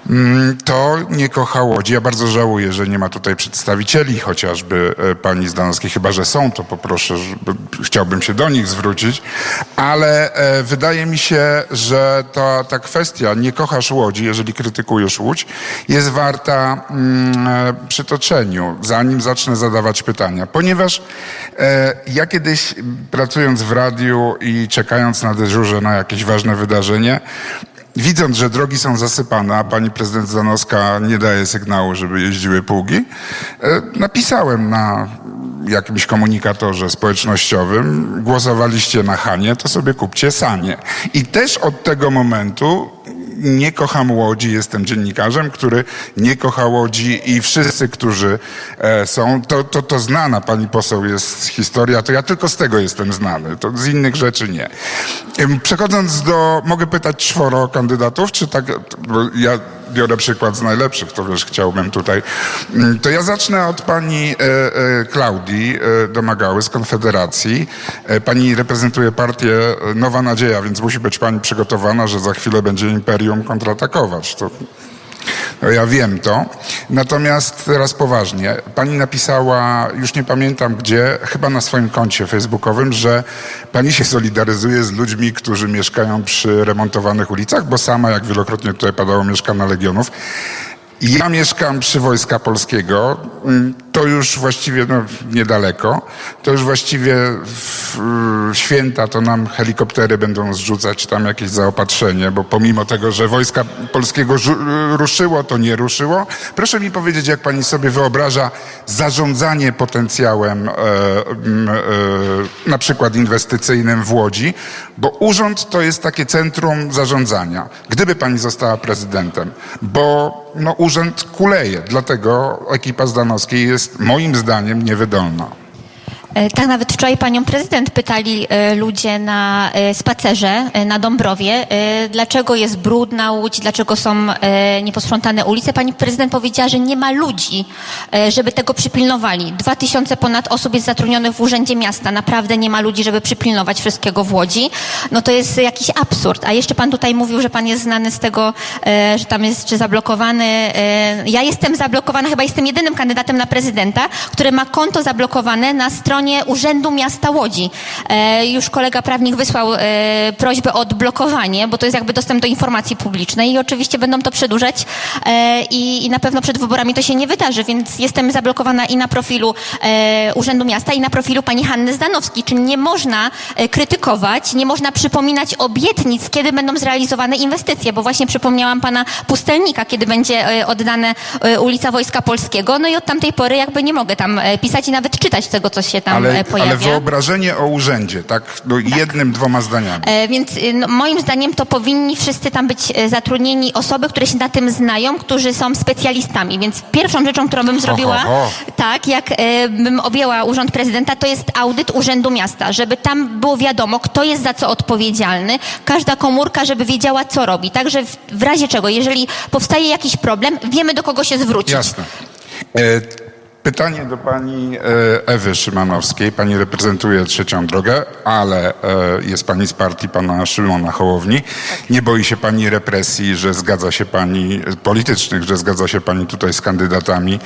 to nie kocha Łodzi. Ja bardzo żałuję, że nie ma tutaj przedstawicieli, chociażby pani Zdanowskiej, chyba że są, to poproszę, chciałbym się do nich zwrócić, ale wydaje mi się, że ta kwestia nie kochasz Łodzi, jeżeli krytykujesz Łódź, jest warta przytoczeniu, zanim zacznę zadawać pytania. Ponieważ ja kiedyś, pracując w radiu i czekając na dyżurze na jakieś ważne wydarzenie, widząc, że drogi są zasypane, a pani prezydent Zdanowska nie daje sygnału, żeby jeździły pługi, napisałem na jakimś komunikatorze społecznościowym: głosowaliście na Hanie, to sobie kupcie sanie. I też od tego momentu nie kocham Łodzi, jestem dziennikarzem, który nie kocha Łodzi i wszyscy, którzy są, to znana pani poseł jest historia, to ja tylko z tego jestem znany, to z innych rzeczy nie. Przechodząc mogę pytać 4 kandydatów, czy tak, bo ja biorę przykład z najlepszych, to wiesz, chciałbym tutaj. To ja zacznę od pani Klaudii Domagały z Konfederacji. Pani reprezentuje partię Nowa Nadzieja, więc musi być pani przygotowana, że za chwilę będzie Imperium kontratakować. No ja wiem to. Natomiast teraz poważnie. Pani napisała, już nie pamiętam gdzie, chyba na swoim koncie facebookowym, że pani się solidaryzuje z ludźmi, którzy mieszkają przy remontowanych ulicach, bo sama, jak wielokrotnie tutaj padało, mieszka na Legionów. Ja mieszkam przy Wojska Polskiego, to już właściwie niedaleko, to już właściwie w święta to nam helikoptery będą zrzucać tam jakieś zaopatrzenie, bo pomimo tego, że Wojska Polskiego ruszyło, to nie ruszyło. Proszę mi powiedzieć, jak pani sobie wyobraża zarządzanie potencjałem na przykład inwestycyjnym w Łodzi, bo urząd to jest takie centrum zarządzania. Gdyby pani została prezydentem, bo urząd kuleje, dlatego ekipa Zdanowskiej jest moim zdaniem niewydolna. Tak, nawet wczoraj panią prezydent pytali ludzie na spacerze na Dąbrowie, dlaczego jest brudna Łódź, dlaczego są nieposprzątane ulice. Pani prezydent powiedziała, że nie ma ludzi, żeby tego przypilnowali. 2000 ponad osób jest zatrudnionych w Urzędzie Miasta. Naprawdę nie ma ludzi, żeby przypilnować wszystkiego w Łodzi. No to jest jakiś absurd. A jeszcze pan tutaj mówił, że pan jest znany z tego, że tam jest czy zablokowany. Ja jestem zablokowana, chyba jestem jedynym kandydatem na prezydenta, który ma konto zablokowane na stronie Urzędu Miasta Łodzi. Już kolega prawnik wysłał prośbę o odblokowanie, bo to jest jakby dostęp do informacji publicznej i oczywiście będą to przedłużać i na pewno przed wyborami to się nie wydarzy, więc jestem zablokowana i na profilu Urzędu Miasta i na profilu pani Hanny Zdanowskiej. Czyli nie można krytykować, nie można przypominać obietnic, kiedy będą zrealizowane inwestycje, bo właśnie przypomniałam pana Pustelnika, kiedy będzie oddane ulica Wojska Polskiego, no i od tamtej pory jakby nie mogę tam pisać i nawet czytać tego, co się tam pojawia. Ale wyobrażenie o urzędzie, tak? Jednym, 2 zdaniami. Więc moim zdaniem to powinni wszyscy tam być zatrudnieni osoby, które się na tym znają, którzy są specjalistami. Więc pierwszą rzeczą, którą bym zrobiła, tak, jak bym objęła urząd prezydenta, to jest audyt Urzędu Miasta, żeby tam było wiadomo, kto jest za co odpowiedzialny, każda komórka, żeby wiedziała, co robi. Także w razie czego, jeżeli powstaje jakiś problem, wiemy, do kogo się zwrócić. Jasne. Pytanie do pani Ewy Szymanowskiej. Pani reprezentuje Trzecią Drogę, ale jest pani z partii pana Szymona Hołowni. Nie boi się pani represji, że zgadza się pani, politycznych, że zgadza się pani tutaj z kandydatami,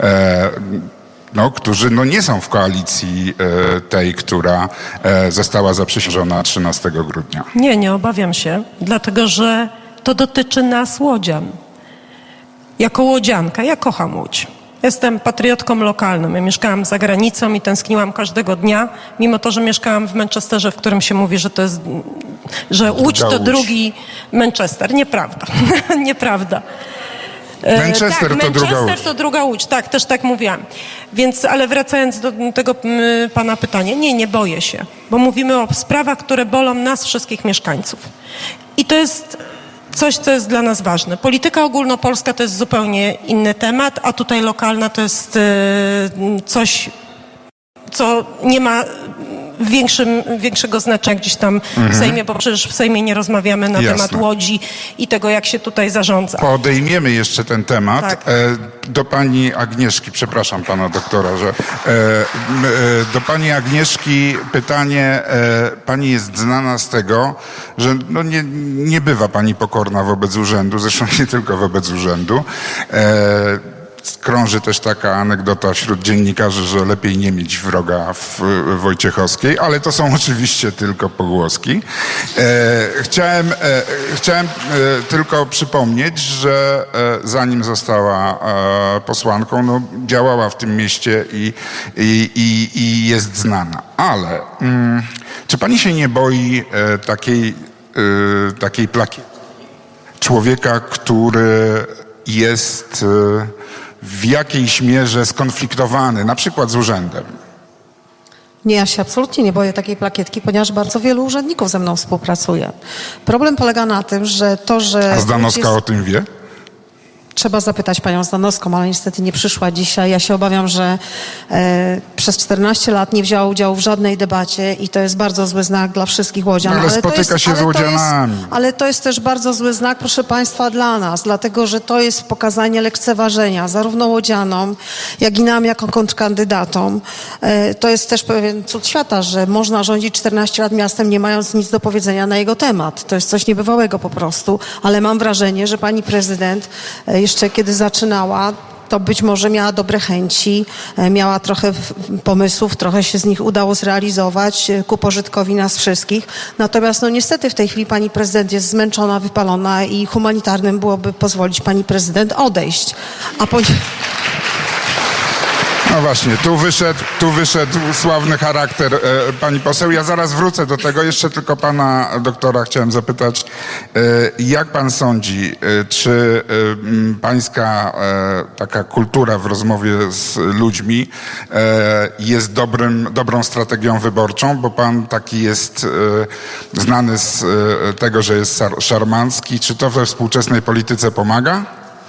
którzy nie są w koalicji tej, która została zaprzysiężona 13 grudnia? Nie obawiam się, dlatego że to dotyczy nas, łodzian. Jako łodzianka, ja kocham Łódź. Jestem patriotką lokalną. Ja mieszkałam za granicą i tęskniłam każdego dnia, mimo to, że mieszkałam w Manchesterze, w którym się mówi, że Łódź to drugi Manchester. Nieprawda. Nieprawda. Manchester tak, to druga Łódź. Manchester to druga Łódź, tak, też tak mówiłam. Więc, ale wracając do tego pana pytania, nie boję się, bo mówimy o sprawach, które bolą nas, wszystkich mieszkańców. I to jest coś, co jest dla nas ważne. Polityka ogólnopolska to jest zupełnie inny temat, a tutaj lokalna to jest coś, co nie ma większego znaczenia gdzieś tam w Sejmie, bo przecież w Sejmie nie rozmawiamy na temat Łodzi i tego, jak się tutaj zarządza. Podejmiemy jeszcze ten temat. Tak. Do pani Agnieszki, przepraszam pana doktora, że do pani Agnieszki pytanie. Pani jest znana z tego, że no nie bywa pani pokorna wobec urzędu, zresztą nie tylko wobec urzędu. Krąży też taka anegdota wśród dziennikarzy, że lepiej nie mieć wroga w Wojciechowskiej, ale to są oczywiście tylko pogłoski. Chciałem tylko przypomnieć, że zanim została posłanką, no, działała w tym mieście i jest znana. Ale czy pani się nie boi takiej plakietki? Człowieka, który jest w jakiejś mierze skonfliktowany, na przykład z urzędem. Nie, ja się absolutnie nie boję takiej plakietki, ponieważ bardzo wielu urzędników ze mną współpracuje. Problem polega na tym, że A Zdanowska o tym wie? Trzeba zapytać panią Zdanowską, ale niestety nie przyszła dzisiaj. Ja się obawiam, że przez 14 lat nie wzięła udziału w żadnej debacie i to jest bardzo zły znak dla wszystkich łodzian. No, ale spotyka się z łodzianami. Ale to jest też bardzo zły znak, proszę państwa, dla nas, dlatego że to jest pokazanie lekceważenia zarówno łodzianom, jak i nam jako kontrkandydatom. To jest też pewien cud świata, że można rządzić 14 lat miastem, nie mając nic do powiedzenia na jego temat. To jest coś niebywałego po prostu, ale mam wrażenie, że pani prezydent jeszcze kiedy zaczynała, to być może miała dobre chęci, miała trochę pomysłów, trochę się z nich udało zrealizować ku pożytkowi nas wszystkich. Natomiast no niestety w tej chwili pani prezydent jest zmęczona, wypalona i humanitarnym byłoby pozwolić pani prezydent odejść. No właśnie, tu wyszedł sławny charakter pani poseł. Ja zaraz wrócę do tego. Jeszcze tylko pana doktora chciałem zapytać, jak pan sądzi, czy pańska taka kultura w rozmowie z ludźmi jest dobrą strategią wyborczą, bo pan taki jest znany z tego, że jest szarmancki. Czy to we współczesnej polityce pomaga?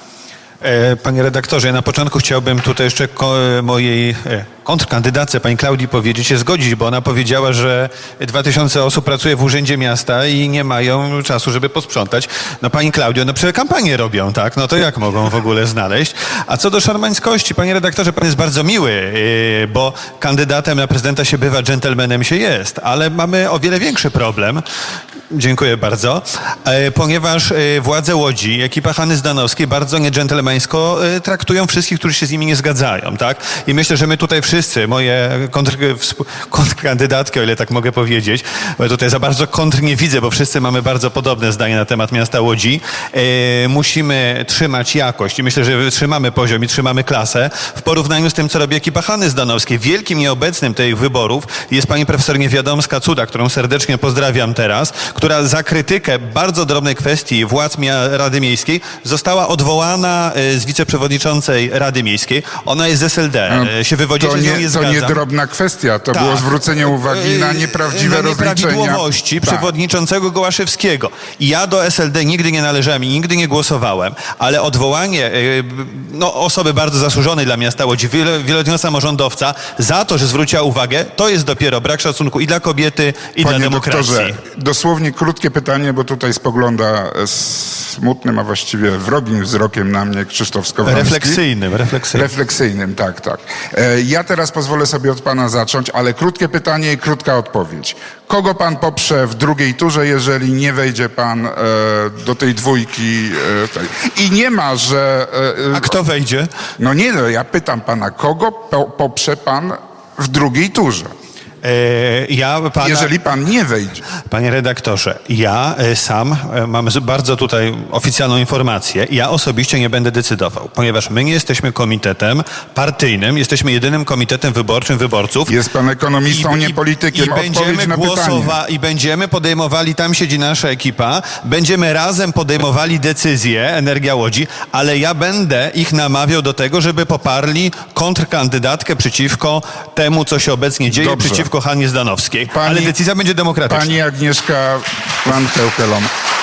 Panie redaktorze, ja na początku chciałbym tutaj jeszcze mojej kontrkandydatce, pani Klaudii, powiedzieć, się zgodzić, bo ona powiedziała, że 2000 osób pracuje w Urzędzie Miasta i nie mają czasu, żeby posprzątać. No pani Klaudio, no przecież kampanię robią, tak? No to jak mogą w ogóle znaleźć? A co do szarmańskości, panie redaktorze, pan jest bardzo miły, bo kandydatem na prezydenta się bywa, dżentelmenem się jest, ale mamy o wiele większy problem. Dziękuję bardzo. Ponieważ władze Łodzi, ekipa Hanny Zdanowskiej bardzo niedżentelmeńsko traktują wszystkich, którzy się z nimi nie zgadzają, tak? I myślę, że my tutaj wszyscy, moje kontrkandydatki, o ile tak mogę powiedzieć, bo ja tutaj za bardzo kontr nie widzę, bo wszyscy mamy bardzo podobne zdanie na temat miasta Łodzi. Musimy trzymać jakość i myślę, że trzymamy poziom i trzymamy klasę w porównaniu z tym, co robi ekipa Hanny Zdanowskiej. Wielkim nieobecnym tych wyborów jest pani profesor Niewiadomska-Cuda, którą serdecznie pozdrawiam teraz, która za krytykę bardzo drobnej kwestii władz Rady Miejskiej została odwołana z wiceprzewodniczącej Rady Miejskiej. Ona jest z SLD. Się wywodzi, że nie zgadzam. To nie drobna kwestia. To było zwrócenie uwagi na nieprawdziwe rozliczenia. Nieprawidłowości przewodniczącego Gołaszewskiego. I ja do SLD nigdy nie należałem i nigdy nie głosowałem, ale odwołanie osoby bardzo zasłużonej dla miasta Łodzi, wieloletniego samorządowca, za to, że zwróciła uwagę, to jest dopiero brak szacunku i dla kobiety, i dla demokracji. Doktorze, dosłownie krótkie pytanie, bo tutaj spogląda smutnym, a właściwie wrogim wzrokiem na mnie Krzysztof Skowroński. Refleksyjnym, tak. Ja teraz pozwolę sobie od pana zacząć, ale krótkie pytanie i krótka odpowiedź. Kogo pan poprze w drugiej turze, jeżeli nie wejdzie pan do tej dwójki? I nie ma, że... A kto wejdzie? Ja pytam pana, kogo poprze pan w drugiej turze? Jeżeli pan nie wejdzie. Panie redaktorze, ja sam mam bardzo tutaj oficjalną informację. Ja osobiście nie będę decydował, ponieważ my nie jesteśmy komitetem partyjnym, jesteśmy jedynym komitetem wyborczym wyborców. Jest pan ekonomistą, nie politykiem. I będziemy podejmowali, tam siedzi nasza ekipa, będziemy razem podejmowali decyzje Energia Łodzi, ale ja będę ich namawiał do tego, żeby poparli kontrkandydatkę przeciwko temu, co się obecnie dzieje, przeciwko Hannie Zdanowskiej. Ale decyzja będzie demokratyczna. Pani Agnieszka Van-Heukelom,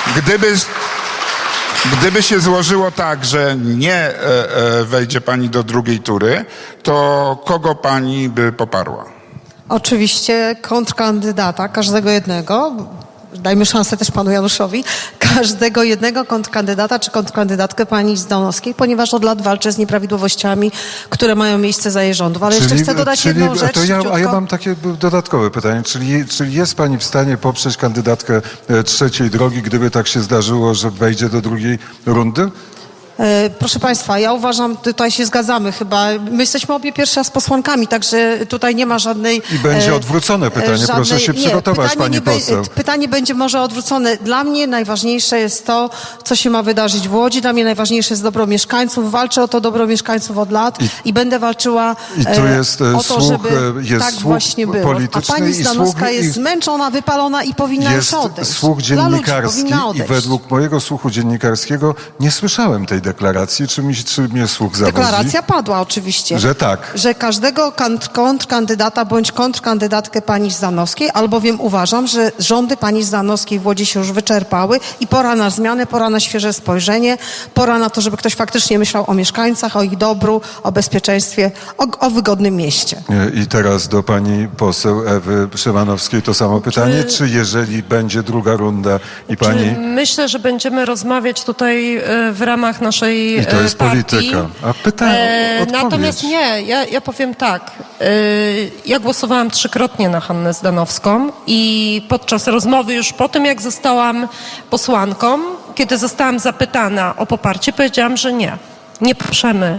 gdyby się złożyło tak, że nie wejdzie pani do drugiej tury, to kogo pani by poparła? Oczywiście kontrkandydata, każdego jednego, dajmy szansę też panu Januszowi, każdego jednego kontrkandydata czy kontrkandydatkę pani Zdanowskiej, ponieważ od lat walczę z nieprawidłowościami, które mają miejsce za jej rządów. Ale jeszcze chcę dodać jedną rzecz. A ja mam takie dodatkowe pytanie. Czyli jest pani w stanie poprzeć kandydatkę trzeciej drogi, gdyby tak się zdarzyło, że wejdzie do drugiej rundy? Proszę państwa, ja uważam, tutaj się zgadzamy chyba. My jesteśmy obie pierwszy raz posłankami, także tutaj nie ma żadnej... I będzie odwrócone pytanie, proszę się przygotować, pani poseł. Pytanie będzie może odwrócone. Dla mnie najważniejsze jest to, co się ma wydarzyć w Łodzi. Dla mnie najważniejsze jest dobro mieszkańców. Walczę o to dobro mieszkańców od lat i będę walczyła o to, żeby tak właśnie było. A pani Zdanowska jest zmęczona, wypalona i powinna już odejść. Jest słuch dziennikarski i według mojego słuchu dziennikarskiego nie słyszałem tej deklaracji. Czy mnie słuch zawodzi? Deklaracja padła oczywiście. Że tak. Że każdego kontrkandydata bądź kontrkandydatkę pani Zdanowskiej, albowiem uważam, że rządy pani Zdanowskiej w Łodzi się już wyczerpały i pora na zmianę, pora na świeże spojrzenie, pora na to, żeby ktoś faktycznie myślał o mieszkańcach, o ich dobru, o bezpieczeństwie, o wygodnym mieście. I teraz do pani poseł Ewy Szymanowskiej to samo pytanie. Czy jeżeli będzie druga runda i pani... Myślę, że będziemy rozmawiać tutaj w ramach naszej I to jest partii. polityka. A pytanie, natomiast nie, ja powiem tak. Ja głosowałam 3-krotnie na Hannę Zdanowską i podczas rozmowy już po tym, jak zostałam posłanką, kiedy zostałam zapytana o poparcie, powiedziałam, że nie. Nie poprzemy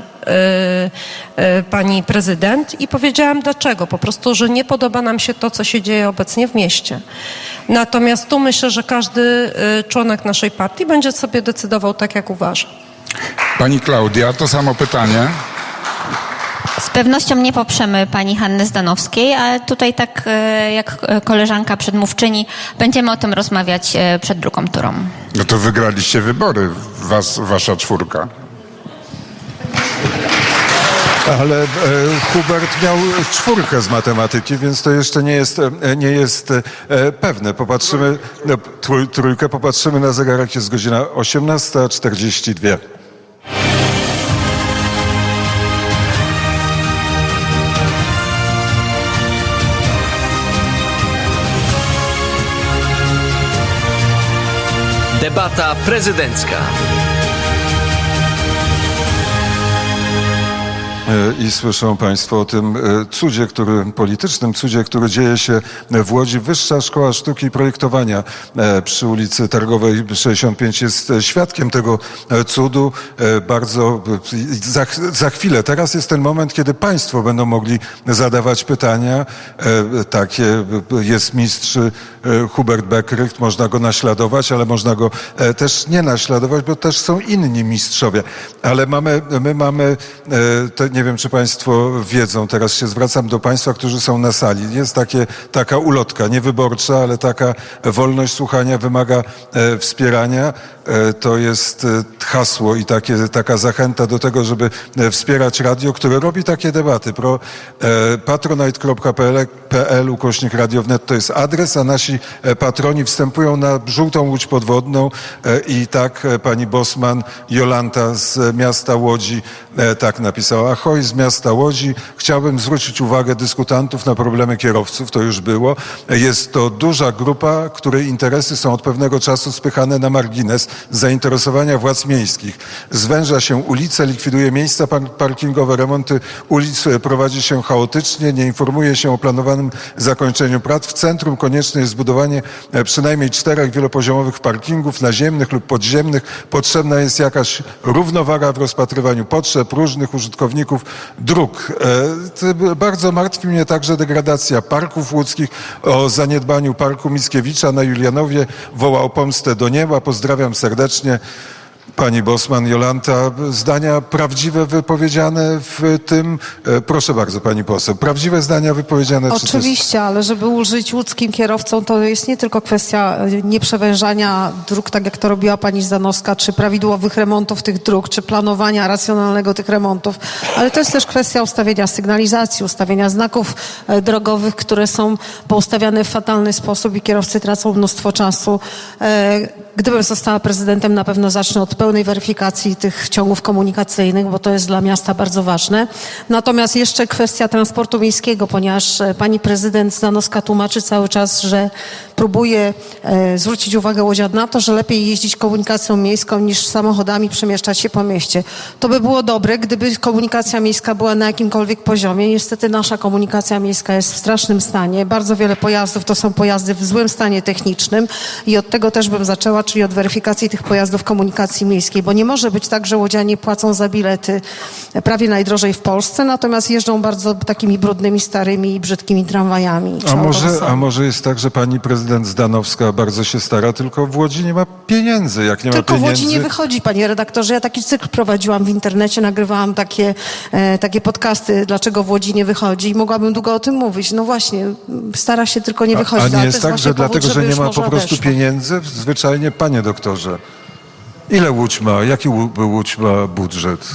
pani prezydent i powiedziałam dlaczego. Po prostu, że nie podoba nam się to, co się dzieje obecnie w mieście. Natomiast tu myślę, że każdy członek naszej partii będzie sobie decydował tak, jak uważa. Pani Klaudia, to samo pytanie. Z pewnością nie poprzemy pani Hanny Zdanowskiej, ale tutaj tak jak koleżanka przedmówczyni, będziemy o tym rozmawiać przed drugą turą. No to wygraliście wybory, wasza czwórka. Ale Hubert miał 4 z matematyki, więc to jeszcze nie jest pewne. Popatrzymy, trójkę, popatrzymy na zegarek, jest godzina 18:42. Debata prezydencka. I słyszą państwo o tym politycznym cudzie, który dzieje się w Łodzi. Wyższa Szkoła Sztuki i Projektowania przy ulicy Targowej 65 jest świadkiem tego cudu. Bardzo za chwilę. Teraz jest ten moment, kiedy państwo będą mogli zadawać pytania. Takie jest mistrz Hubert Beckrycht. Można go naśladować, ale można go też nie naśladować, bo też są inni mistrzowie. Ale my mamy nie wiem, czy państwo wiedzą, teraz się zwracam do państwa, którzy są na sali. Jest taka ulotka, niewyborcza, ale taka wolność słuchania wymaga wspierania. To jest hasło i taka zachęta do tego, żeby wspierać radio, które robi takie debaty. patronite.pl/Radio Wnet to jest adres, a nasi patroni wstępują na żółtą łódź podwodną i tak pani Bosman Jolanta z miasta Łodzi tak napisała. Ahoj z miasta Łodzi. Chciałbym zwrócić uwagę dyskutantów na problemy kierowców. To już było. Jest to duża grupa, której interesy są od pewnego czasu spychane na margines zainteresowania władz miejskich. Zwęża się ulice, likwiduje miejsca parkingowe, remonty ulic prowadzi się chaotycznie, nie informuje się o planowanym zakończeniu prac. W centrum konieczne jest zbudowanie przynajmniej 4 wielopoziomowych parkingów naziemnych lub podziemnych. Potrzebna jest jakaś równowaga w rozpatrywaniu potrzeb różnych użytkowników dróg. Bardzo martwi mnie także degradacja parków łódzkich. O zaniedbaniu Parku Mickiewicza na Julianowie wołał pomstę do nieba. Pozdrawiam serdecznie. Pani Bosman Jolanta, zdania prawdziwe wypowiedziane w tym... Proszę bardzo, pani poseł. Prawdziwe zdania wypowiedziane... Oczywiście, ale żeby ulżyć łódzkim kierowcom, to jest nie tylko kwestia nieprzewężania dróg, tak jak to robiła pani Zdanowska, czy prawidłowych remontów tych dróg, czy planowania racjonalnego tych remontów, ale to jest też kwestia ustawienia sygnalizacji, ustawienia znaków drogowych, które są poustawiane w fatalny sposób i kierowcy tracą mnóstwo czasu. Gdybym została prezydentem, na pewno zacznę od pełnej weryfikacji tych ciągów komunikacyjnych, bo to jest dla miasta bardzo ważne. Natomiast jeszcze kwestia transportu miejskiego, ponieważ pani prezydent Zdanowska tłumaczy cały czas, że próbuje zwrócić uwagę łodzian na to, że lepiej jeździć komunikacją miejską niż samochodami przemieszczać się po mieście. To by było dobre, gdyby komunikacja miejska była na jakimkolwiek poziomie. Niestety nasza komunikacja miejska jest w strasznym stanie. Bardzo wiele pojazdów to są pojazdy w złym stanie technicznym i od tego też bym zaczęła, czyli od weryfikacji tych pojazdów komunikacji miejskiej, bo nie może być tak, że łodzianie płacą za bilety prawie najdrożej w Polsce, natomiast jeżdżą bardzo takimi brudnymi, starymi i brzydkimi tramwajami. A może jest tak, że pani prezydent Zdanowska bardzo się stara, tylko w Łodzi nie ma pieniędzy. Jak nie ma tylko pieniędzy... w Łodzi nie wychodzi, panie redaktorze. Ja taki cykl prowadziłam w internecie, nagrywałam takie podcasty, dlaczego w Łodzi nie wychodzi i mogłabym długo o tym mówić. No właśnie, stara się tylko nie wychodzić. A nie jest tak, że dlatego, że nie ma po prostu pieniędzy? Zwyczajnie, panie doktorze, ile Łódź ma? Jaki Łódź ma budżet?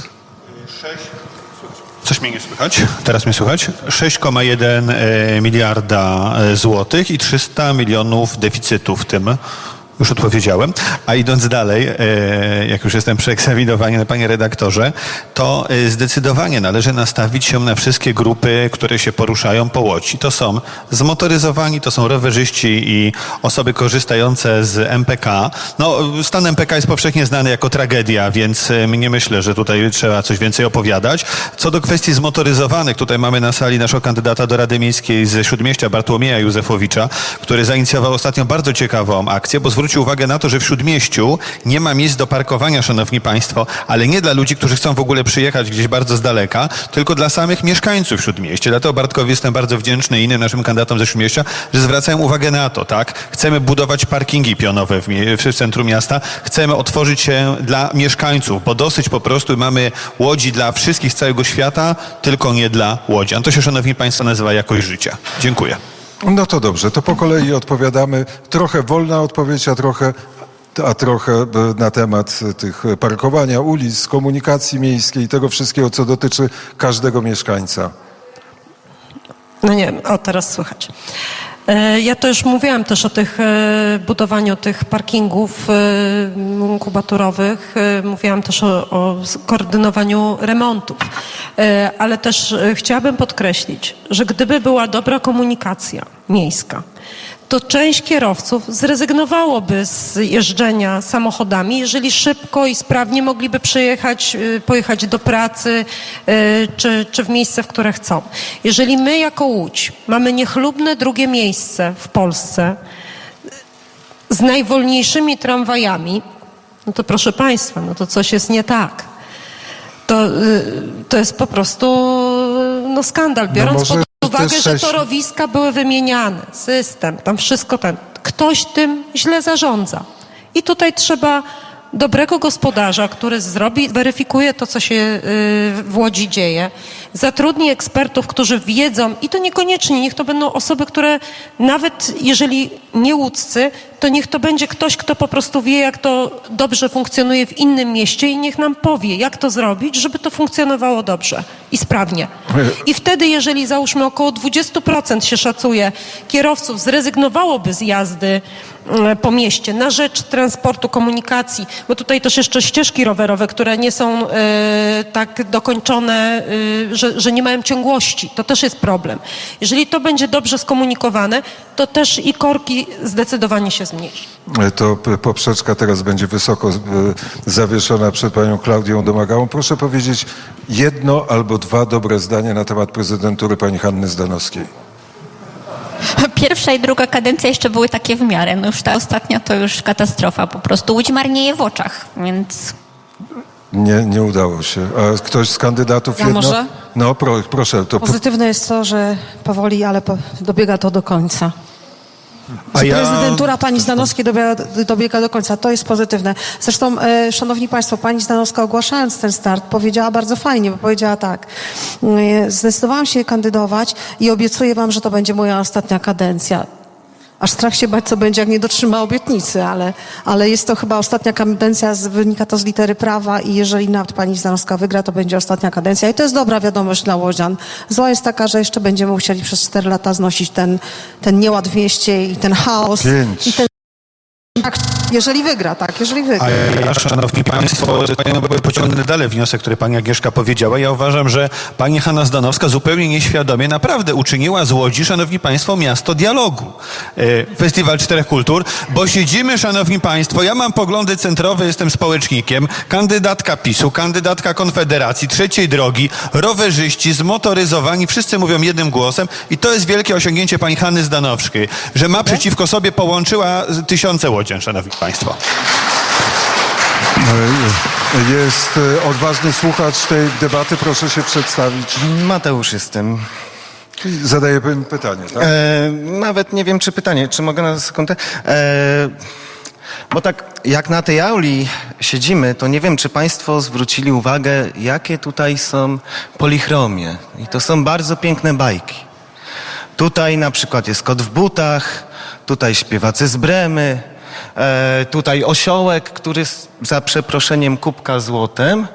Coś mnie nie słychać? Teraz mnie słychać? 6,1 miliarda złotych i 300 milionów deficytu w tym. Już odpowiedziałem. A idąc dalej, jak już jestem przeeksaminowany, panie redaktorze, to zdecydowanie należy nastawić się na wszystkie grupy, które się poruszają po Łodzi. To są zmotoryzowani, to są rowerzyści i osoby korzystające z MPK. No, stan MPK jest powszechnie znany jako tragedia, więc nie myślę, że tutaj trzeba coś więcej opowiadać. Co do kwestii zmotoryzowanych, tutaj mamy na sali naszego kandydata do Rady Miejskiej z Śródmieścia, Bartłomieja Józefowicza, który zainicjował ostatnio bardzo ciekawą akcję, bo zwrócił uwagę na to, że w Śródmieściu nie ma miejsc do parkowania, szanowni państwo, ale nie dla ludzi, którzy chcą w ogóle przyjechać gdzieś bardzo z daleka, tylko dla samych mieszkańców Śródmieścia. Dlatego Bartkowi jestem bardzo wdzięczny i innym naszym kandydatom ze Śródmieścia, że zwracają uwagę na to, tak? Chcemy budować parkingi pionowe w centrum miasta, chcemy otworzyć się dla mieszkańców, bo dosyć po prostu mamy Łodzi dla wszystkich z całego świata, tylko nie dla łodzian. To się, szanowni państwo, nazywa jakość życia. Dziękuję. No to dobrze, to po kolei odpowiadamy. Trochę wolna odpowiedź, a trochę na temat tych parkowania ulic, komunikacji miejskiej, tego wszystkiego, co dotyczy każdego mieszkańca. No nie wiem, teraz słychać. Ja to już mówiłam też o budowaniu tych parkingów inkubaturowych, mówiłam też o koordynowaniu remontów, ale też chciałabym podkreślić, że gdyby była dobra komunikacja miejska, to część kierowców zrezygnowałoby z jeżdżenia samochodami, jeżeli szybko i sprawnie mogliby pojechać do pracy czy w miejsce, w które chcą. Jeżeli my jako Łódź mamy niechlubne drugie miejsce w Polsce z najwolniejszymi tramwajami, no to proszę państwa, no to coś jest nie tak. To jest po prostu skandal, biorąc pod uwagę, że torowiska były wymieniane, system, tam wszystko ktoś tym źle zarządza. I tutaj trzeba dobrego gospodarza, który weryfikuje to, co się w Łodzi dzieje, zatrudni ekspertów, którzy wiedzą, i to niekoniecznie, niech to będą osoby, które nawet jeżeli nie łódzcy, to niech to będzie ktoś, kto po prostu wie, jak to dobrze funkcjonuje w innym mieście i niech nam powie, jak to zrobić, żeby to funkcjonowało dobrze i sprawnie. I wtedy, jeżeli załóżmy około 20% się szacuje kierowców zrezygnowałoby z jazdy po mieście na rzecz transportu, komunikacji, bo tutaj też jeszcze ścieżki rowerowe, które nie są tak dokończone, że nie mają ciągłości. To też jest problem. Jeżeli to będzie dobrze skomunikowane, to też i korki zdecydowanie się zmniejszy. To poprzeczka teraz będzie wysoko zawieszona przed panią Klaudią Domagałą. Proszę powiedzieć jedno albo dwa dobre zdania na temat prezydentury pani Hanny Zdanowskiej. Pierwsza i druga kadencja jeszcze były takie w miarę. No już ta ostatnia to już katastrofa. Po prostu Łódź marnieje w oczach, więc... Nie udało się. A ktoś z kandydatów jedno? Może? No proszę. Pozytywne jest to, że powoli, ale dobiega to do końca. Prezydentura pani Zdanowskiej dobiega do końca. To jest pozytywne. Zresztą, szanowni państwo, pani Zdanowska, ogłaszając ten start, powiedziała bardzo fajnie, bo powiedziała tak: zdecydowałam się kandydować i obiecuję wam, że to będzie moja ostatnia kadencja. Aż strach się bać, co będzie, jak nie dotrzyma obietnicy, ale jest to chyba ostatnia kadencja, wynika to z litery prawa i jeżeli nawet pani Zdanowska wygra, to będzie ostatnia kadencja. I to jest dobra wiadomość dla łodzian. Zła jest taka, że jeszcze będziemy musieli przez 4 lata znosić ten nieład w mieście i ten chaos. 5. I ten Jeżeli wygra, tak, jeżeli wygra. A ja, szanowni państwo, pociągnę dalej wniosek, który pani Agnieszka powiedziała. Ja uważam, że pani Hanna Zdanowska zupełnie nieświadomie naprawdę uczyniła z Łodzi, szanowni państwo, miasto dialogu. Festiwal Czterech Kultur, bo siedzimy, szanowni państwo, ja mam poglądy centrowe, jestem społecznikiem, kandydatka PiS-u, kandydatka Konfederacji, Trzeciej Drogi, rowerzyści, zmotoryzowani, wszyscy mówią jednym głosem i to jest wielkie osiągnięcie pani Hanny Zdanowskiej, że ma przeciwko sobie połączyła tysiące łodzian, szanowni państwo. Jest odważny słuchacz tej debaty, proszę się przedstawić. Mateusz jestem. Zadaję pytanie, tak? Nawet nie wiem, czy pytanie, czy mogę na sekundę? Bo tak, jak na tej auli siedzimy, to nie wiem, czy państwo zwrócili uwagę, jakie tutaj są polichromie. I to są bardzo piękne bajki. Tutaj na przykład jest kot w butach, tutaj śpiewacy z Bremy, tutaj osiołek, który za przeproszeniem kubka złotem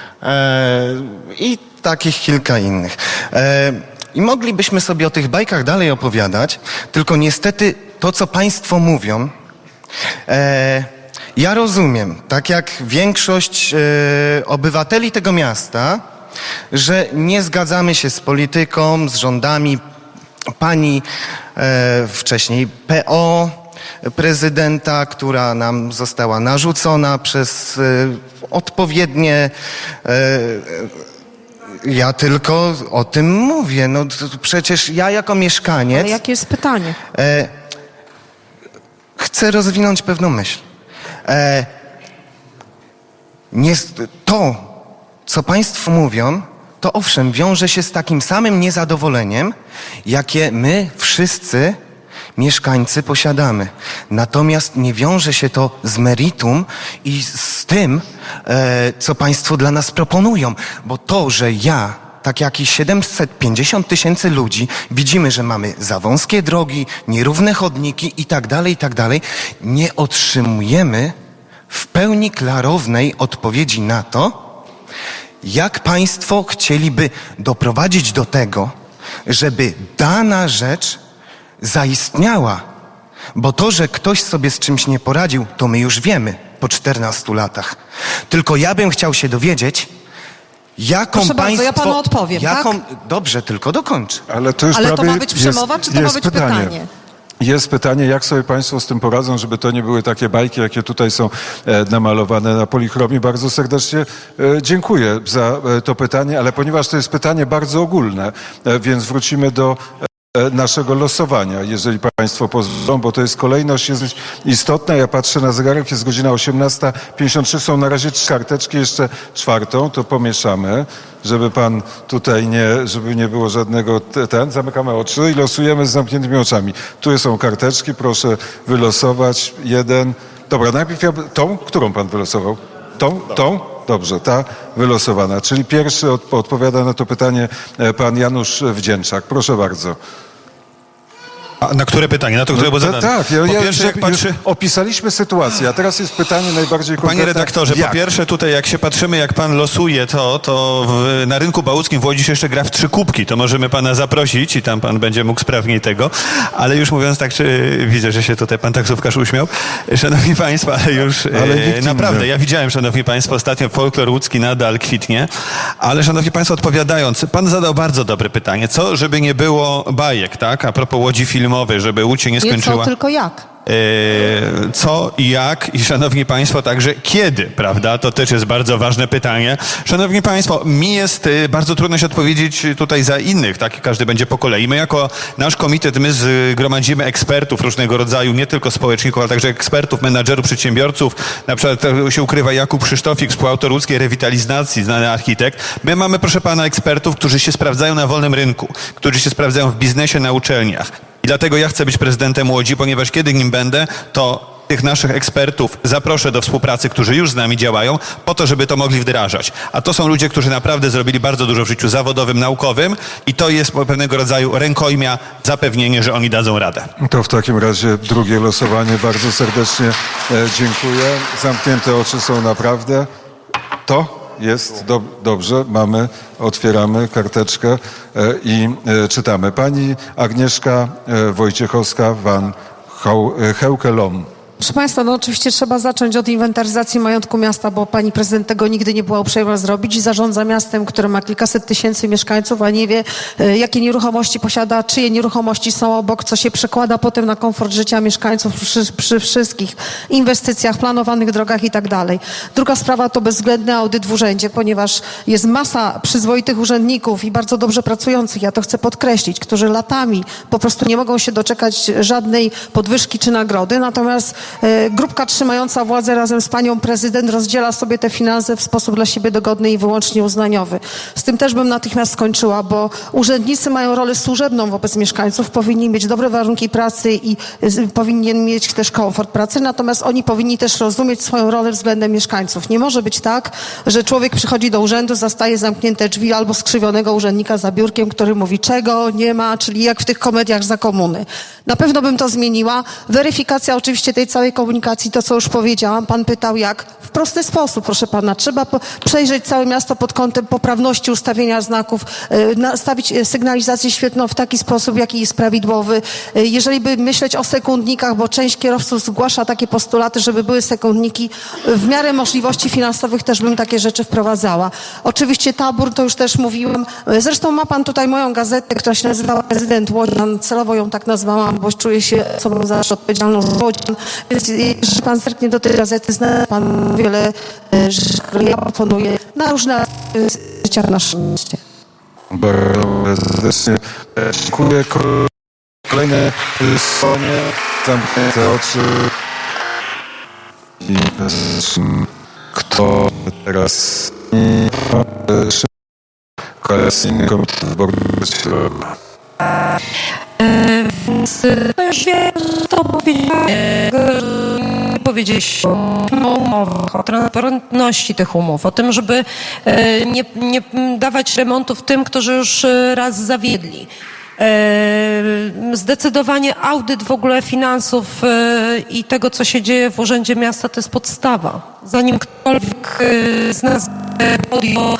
i takich kilka innych. I moglibyśmy sobie o tych bajkach dalej opowiadać, tylko niestety to, co państwo mówią, ja rozumiem, tak jak większość obywateli tego miasta, że nie zgadzamy się z polityką, z rządami pani wcześniej PO, prezydenta, która nam została narzucona przez odpowiednie... Ja tylko o tym mówię. No przecież ja jako mieszkaniec... Ale jakie jest pytanie? Chcę rozwinąć pewną myśl. To, co państwo mówią, to owszem, wiąże się z takim samym niezadowoleniem, jakie my wszyscy mieszkańcy posiadamy. Natomiast nie wiąże się to z meritum i z tym, co państwo dla nas proponują. Bo to, że ja, tak jak i 750 000 ludzi, widzimy, że mamy za wąskie drogi, nierówne chodniki i tak dalej, nie otrzymujemy w pełni klarownej odpowiedzi na to, jak państwo chcieliby doprowadzić do tego, żeby dana rzecz zaistniała. Bo to, że ktoś sobie z czymś nie poradził, to my już wiemy po 14 latach. Tylko ja bym chciał się dowiedzieć, jaką Proszę państwo... bardzo, ja panu odpowiem, tak? Dobrze, tylko dokończę. Ale to już Ale to prawie ma być przemowa, czy to ma być pytanie? Jest pytanie, jak sobie państwo z tym poradzą, żeby to nie były takie bajki, jakie tutaj są namalowane na polichromii. Bardzo serdecznie dziękuję za to pytanie, ale ponieważ to jest pytanie bardzo ogólne, więc wrócimy do naszego losowania, jeżeli państwo pozwolą, bo to jest kolejność jest istotna. Ja patrzę na zegarek, jest godzina 18:53, są na razie 3 karteczki, jeszcze 4, to pomieszamy, żeby pan tutaj żeby nie było żadnego zamykamy oczy i losujemy z zamkniętymi oczami. Tu są karteczki, proszę wylosować. 1. Dobra, najpierw tą, którą pan wylosował? Tą? Dobrze, ta wylosowana. Czyli pierwszy odpowiada na to pytanie pan Janusz Wdzięczak. Proszę bardzo. A na które pytanie? Na to, które było zadane? Tak, opisaliśmy sytuację, a teraz jest pytanie najbardziej konkretne. Panie redaktorze, po pierwsze tutaj jak się patrzymy, jak pan losuje na rynku bałuckim w Łodzi się jeszcze gra w 3 kubki, to możemy pana zaprosić i tam pan będzie mógł sprawniej tego, ale już mówiąc tak, widzę, że się tutaj pan taksówkarz uśmiał. Szanowni państwo, ale już naprawdę, ja widziałem, szanowni państwo, ostatnio folklor łódzki nadal kwitnie, ale szanowni państwo, odpowiadając, pan zadał bardzo dobre pytanie, co, żeby nie było bajek, tak, a propos Łodzi filmowej, żeby Łódź się nie skończyła. Nie co, tylko jak. Co i jak i szanowni państwo także kiedy, prawda? To też jest bardzo ważne pytanie. Szanowni państwo, mi jest bardzo trudno się odpowiedzieć tutaj za innych, tak? Każdy będzie po kolei. My jako nasz komitet, my zgromadzimy ekspertów różnego rodzaju, nie tylko społeczników, ale także ekspertów, menadżerów, przedsiębiorców. Na przykład się ukrywa Jakub Krzysztofik, współautor łódzkiej rewitalizacji, znany architekt. My mamy, proszę pana, ekspertów, którzy się sprawdzają na wolnym rynku, którzy się sprawdzają w biznesie, na uczelniach. I dlatego ja chcę być prezydentem Łodzi, ponieważ kiedy nim będę, to tych naszych ekspertów zaproszę do współpracy, którzy już z nami działają, po to, żeby to mogli wdrażać. A to są ludzie, którzy naprawdę zrobili bardzo dużo w życiu zawodowym, naukowym i to jest pewnego rodzaju rękojmia, zapewnienie, że oni dadzą radę. To w takim razie drugie losowanie. Bardzo serdecznie dziękuję. Zamknięte oczy są naprawdę. To jest dobrze. Otwieramy karteczkę i czytamy. Pani Agnieszka Wojciechowska van Heukelom. Proszę Państwa, no oczywiście trzeba zacząć od inwentaryzacji majątku miasta, bo pani prezydent tego nigdy nie była uprzejma zrobić i zarządza miastem, które ma kilkaset tysięcy mieszkańców, a nie wie, jakie nieruchomości posiada, czyje nieruchomości są obok, co się przekłada potem na komfort życia mieszkańców przy wszystkich inwestycjach, planowanych drogach i tak dalej. Druga sprawa to bezwzględny audyt w urzędzie, ponieważ jest masa przyzwoitych urzędników i bardzo dobrze pracujących, ja to chcę podkreślić, którzy latami po prostu nie mogą się doczekać żadnej podwyżki czy nagrody, natomiast grupka trzymająca władzę razem z panią prezydent rozdziela sobie te finanse w sposób dla siebie dogodny i wyłącznie uznaniowy. Z tym też bym natychmiast skończyła, bo urzędnicy mają rolę służebną wobec mieszkańców, powinni mieć dobre warunki pracy i powinien mieć też komfort pracy, natomiast oni powinni też rozumieć swoją rolę względem mieszkańców. Nie może być tak, że człowiek przychodzi do urzędu, zastaje zamknięte drzwi albo skrzywionego urzędnika za biurkiem, który mówi czego nie ma, czyli jak w tych komediach za komuny. Na pewno bym to zmieniła. Weryfikacja oczywiście tej całej komunikacji, to co już powiedziałam, pan pytał jak? W prosty sposób, proszę pana. Trzeba przejrzeć całe miasto pod kątem poprawności ustawienia znaków, nastawić sygnalizację świetlną w taki sposób, jaki jest prawidłowy. Jeżeli by myśleć o sekundnikach, bo część kierowców zgłasza takie postulaty, żeby były sekundniki, w miarę możliwości finansowych też bym takie rzeczy wprowadzała. Oczywiście tabór, to już też mówiłam. Zresztą ma pan tutaj moją gazetę, która się nazywa Prezydent Łodzian. Celowo ją tak nazwałam, bo czuję się osobą zawsze odpowiedzialną za Łodzian. Więc jeżeli pan zerknie do tej gazety, zna pan wiele rzeczy, które ja proponuję na różne życia w naszym mieście. Bardzo serdecznie dziękuję. Kolejne słonie, zamknięte oczy. I kto teraz Koalicyjny Komitet Wyborczy. Więc to już wiem, to powiedzieliście o umowach, o transparentności tych umów, o tym, żeby nie dawać remontów tym, którzy już raz zawiedli. Zdecydowanie audyt w ogóle finansów i tego, co się dzieje w Urzędzie Miasta, to jest podstawa. Zanim ktokolwiek z nas podjął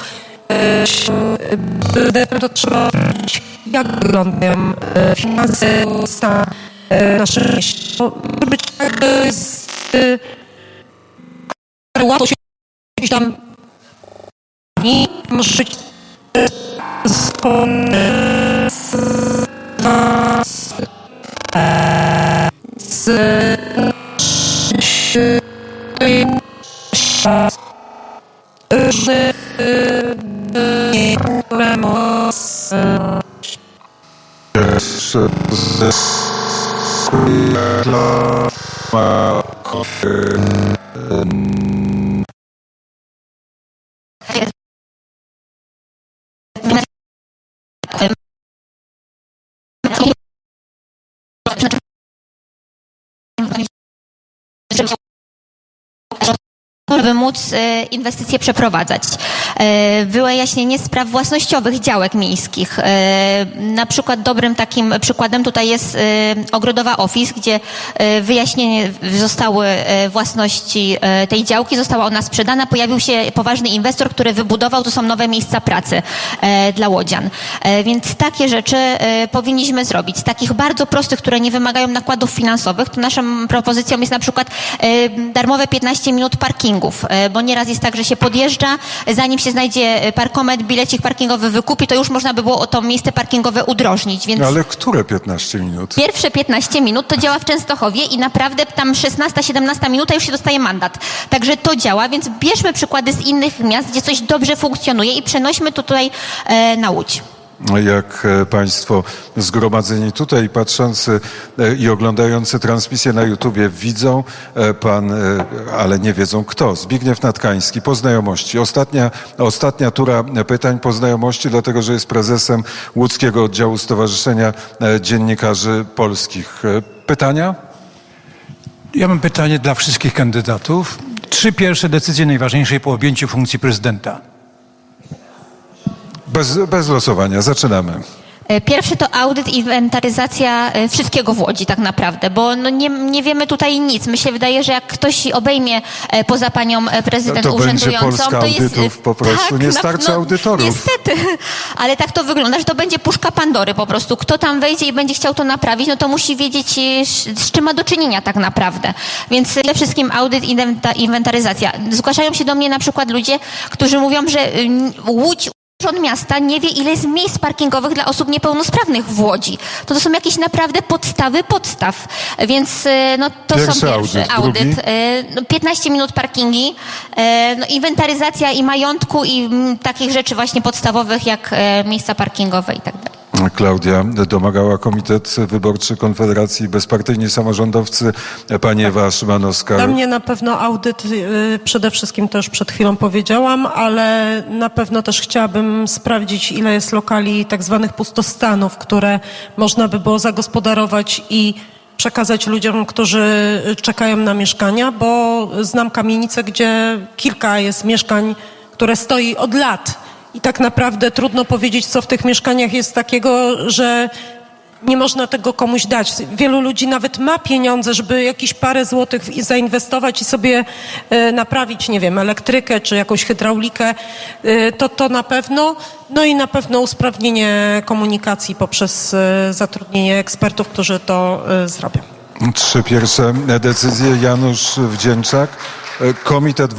to trzeba powiedzieć, jak wyglądają finanse w naszym mieście. Może być tak, że jest łatwo się gdzieś tam i może być żeby móc inwestycje przeprowadzać. Wyjaśnienie spraw własnościowych działek miejskich. Na przykład dobrym takim przykładem tutaj jest Ogrodowa Office, gdzie wyjaśnienie zostały własności tej działki, została ona sprzedana, pojawił się poważny inwestor, który wybudował, to są nowe miejsca pracy dla łodzian. Więc takie rzeczy powinniśmy zrobić. Z takich bardzo prostych, które nie wymagają nakładów finansowych, to naszą propozycją jest na przykład darmowe 15 minut parkingu. Bo nieraz jest tak, że się podjeżdża, zanim się znajdzie parkomet, bilecik parkingowy wykupi, to już można by było o to miejsce parkingowe udrożnić. Więc ale które 15 minut? Pierwsze 15 minut to działa w Częstochowie i naprawdę tam 16-17 minuta już się dostaje mandat. Także to działa, więc bierzmy przykłady z innych miast, gdzie coś dobrze funkcjonuje i przenośmy to tutaj na Łódź. Jak państwo zgromadzeni tutaj, patrzący i oglądający transmisję na YouTubie widzą, pan, ale nie wiedzą kto, Zbigniew Natkański, po znajomości. Ostatnia tura pytań po znajomości, dlatego że jest prezesem łódzkiego oddziału Stowarzyszenia Dziennikarzy Polskich. Pytania? Ja mam pytanie dla wszystkich kandydatów. 3 pierwsze decyzje najważniejsze po objęciu funkcji prezydenta. Bez losowania. Zaczynamy. Pierwszy to audyt, inwentaryzacja wszystkiego w Łodzi tak naprawdę, bo nie wiemy tutaj nic. Mi się wydaje, że jak ktoś obejmie poza panią prezydent to urzędującą, będzie Polska to jest... audytów po prostu, tak, nie starczy audytorów. Niestety, ale tak to wygląda, że to będzie puszka Pandory po prostu. Kto tam wejdzie i będzie chciał to naprawić, no to musi wiedzieć, z czym ma do czynienia tak naprawdę. Więc przede wszystkim audyt, inwentaryzacja. Zgłaszają się do mnie na przykład ludzie, którzy mówią, że Łódź, Rząd miasta nie wie, ile jest miejsc parkingowych dla osób niepełnosprawnych w Łodzi. To są jakieś naprawdę podstaw. Więc no, to pierwszy są pierwszy audyt. 15 minut parkingi, inwentaryzacja i majątku i takich rzeczy właśnie podstawowych jak miejsca parkingowe i tak dalej. Klaudia Domagała, Komitet Wyborczy Konfederacji, bezpartyjni samorządowcy, pani Ewa Szymanowska. Dla mnie na pewno audyt, przede wszystkim to już przed chwilą powiedziałam, ale na pewno też chciałabym sprawdzić, ile jest lokali tak zwanych pustostanów, które można by było zagospodarować i przekazać ludziom, którzy czekają na mieszkania, bo znam kamienice, gdzie kilka jest mieszkań, które stoi od lat. I tak naprawdę trudno powiedzieć, co w tych mieszkaniach jest takiego, że nie można tego komuś dać. Wielu ludzi nawet ma pieniądze, żeby jakieś parę złotych zainwestować i sobie naprawić, nie wiem, elektrykę czy jakąś hydraulikę. To na pewno. No i na pewno usprawnienie komunikacji poprzez zatrudnienie ekspertów, którzy to zrobią. 3 pierwsze decyzje. Janusz Wdzięczak. Komitet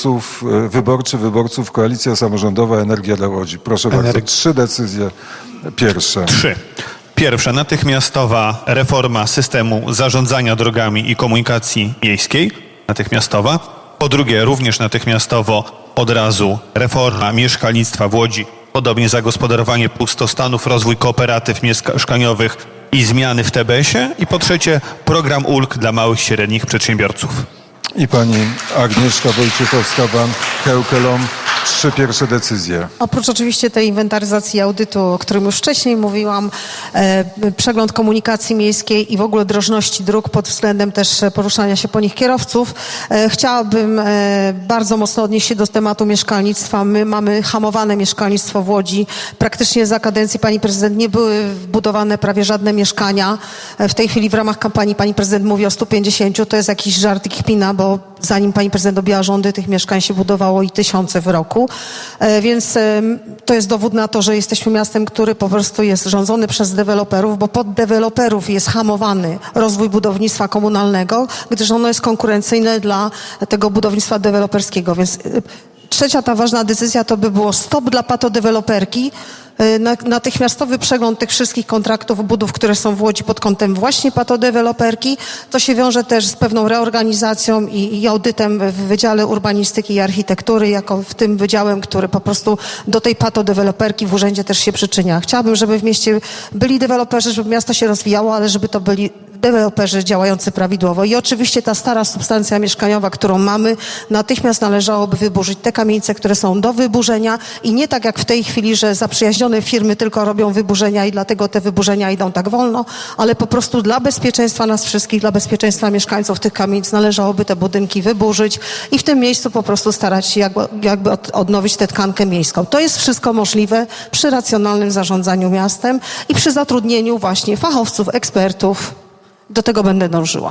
Wyborczych Koalicja Samorządowa Energia dla Łodzi. Proszę bardzo, 3 decyzje pierwsze. 3. Pierwsza, natychmiastowa reforma systemu zarządzania drogami i komunikacji miejskiej. Natychmiastowa. Po drugie, również natychmiastowo od razu reforma mieszkalnictwa w Łodzi. Podobnie zagospodarowanie pustostanów, rozwój kooperatyw mieszkaniowych i zmiany w TBS-ie. I po trzecie, program ulg dla małych i średnich przedsiębiorców. I pani Agnieszka Wojciechowska-Ban, Keukelom, 3 pierwsze decyzje. Oprócz oczywiście tej inwentaryzacji audytu, o którym już wcześniej mówiłam, przegląd komunikacji miejskiej i w ogóle drożności dróg pod względem też poruszania się po nich kierowców, chciałabym bardzo mocno odnieść się do tematu mieszkalnictwa. My mamy hamowane mieszkalnictwo w Łodzi. Praktycznie za kadencji pani prezydent nie były budowane prawie żadne mieszkania. W tej chwili w ramach kampanii pani prezydent mówi o 150. To jest jakiś żart i kpina, bo zanim pani prezydent objęła rządy, tych mieszkań się budowało i tysiące w roku. Więc to jest dowód na to, że jesteśmy miastem, który po prostu jest rządzony przez deweloperów, bo pod deweloperów jest hamowany rozwój budownictwa komunalnego, gdyż ono jest konkurencyjne dla tego budownictwa deweloperskiego. Więc trzecia ta ważna decyzja to by było stop dla patodeweloperki, natychmiastowy przegląd tych wszystkich kontraktów budów, które są w Łodzi pod kątem właśnie patodeweloperki. To się wiąże też z pewną reorganizacją i audytem w Wydziale Urbanistyki i Architektury, jako w tym wydziałem, który po prostu do tej patodeweloperki w urzędzie też się przyczynia. Chciałabym, żeby w mieście byli deweloperzy, żeby miasto się rozwijało, ale żeby to byli deweloperzy działający prawidłowo. I oczywiście ta stara substancja mieszkaniowa, którą mamy, natychmiast należałoby wyburzyć te kamienice, które są do wyburzenia i nie tak jak w tej chwili, że zaprzyjaźnione firmy tylko robią wyburzenia i dlatego te wyburzenia idą tak wolno, ale po prostu dla bezpieczeństwa nas wszystkich, dla bezpieczeństwa mieszkańców tych kamienic należałoby te budynki wyburzyć i w tym miejscu po prostu starać się jakby odnowić tę tkankę miejską. To jest wszystko możliwe przy racjonalnym zarządzaniu miastem i przy zatrudnieniu właśnie fachowców, ekspertów. Do tego będę dążyła.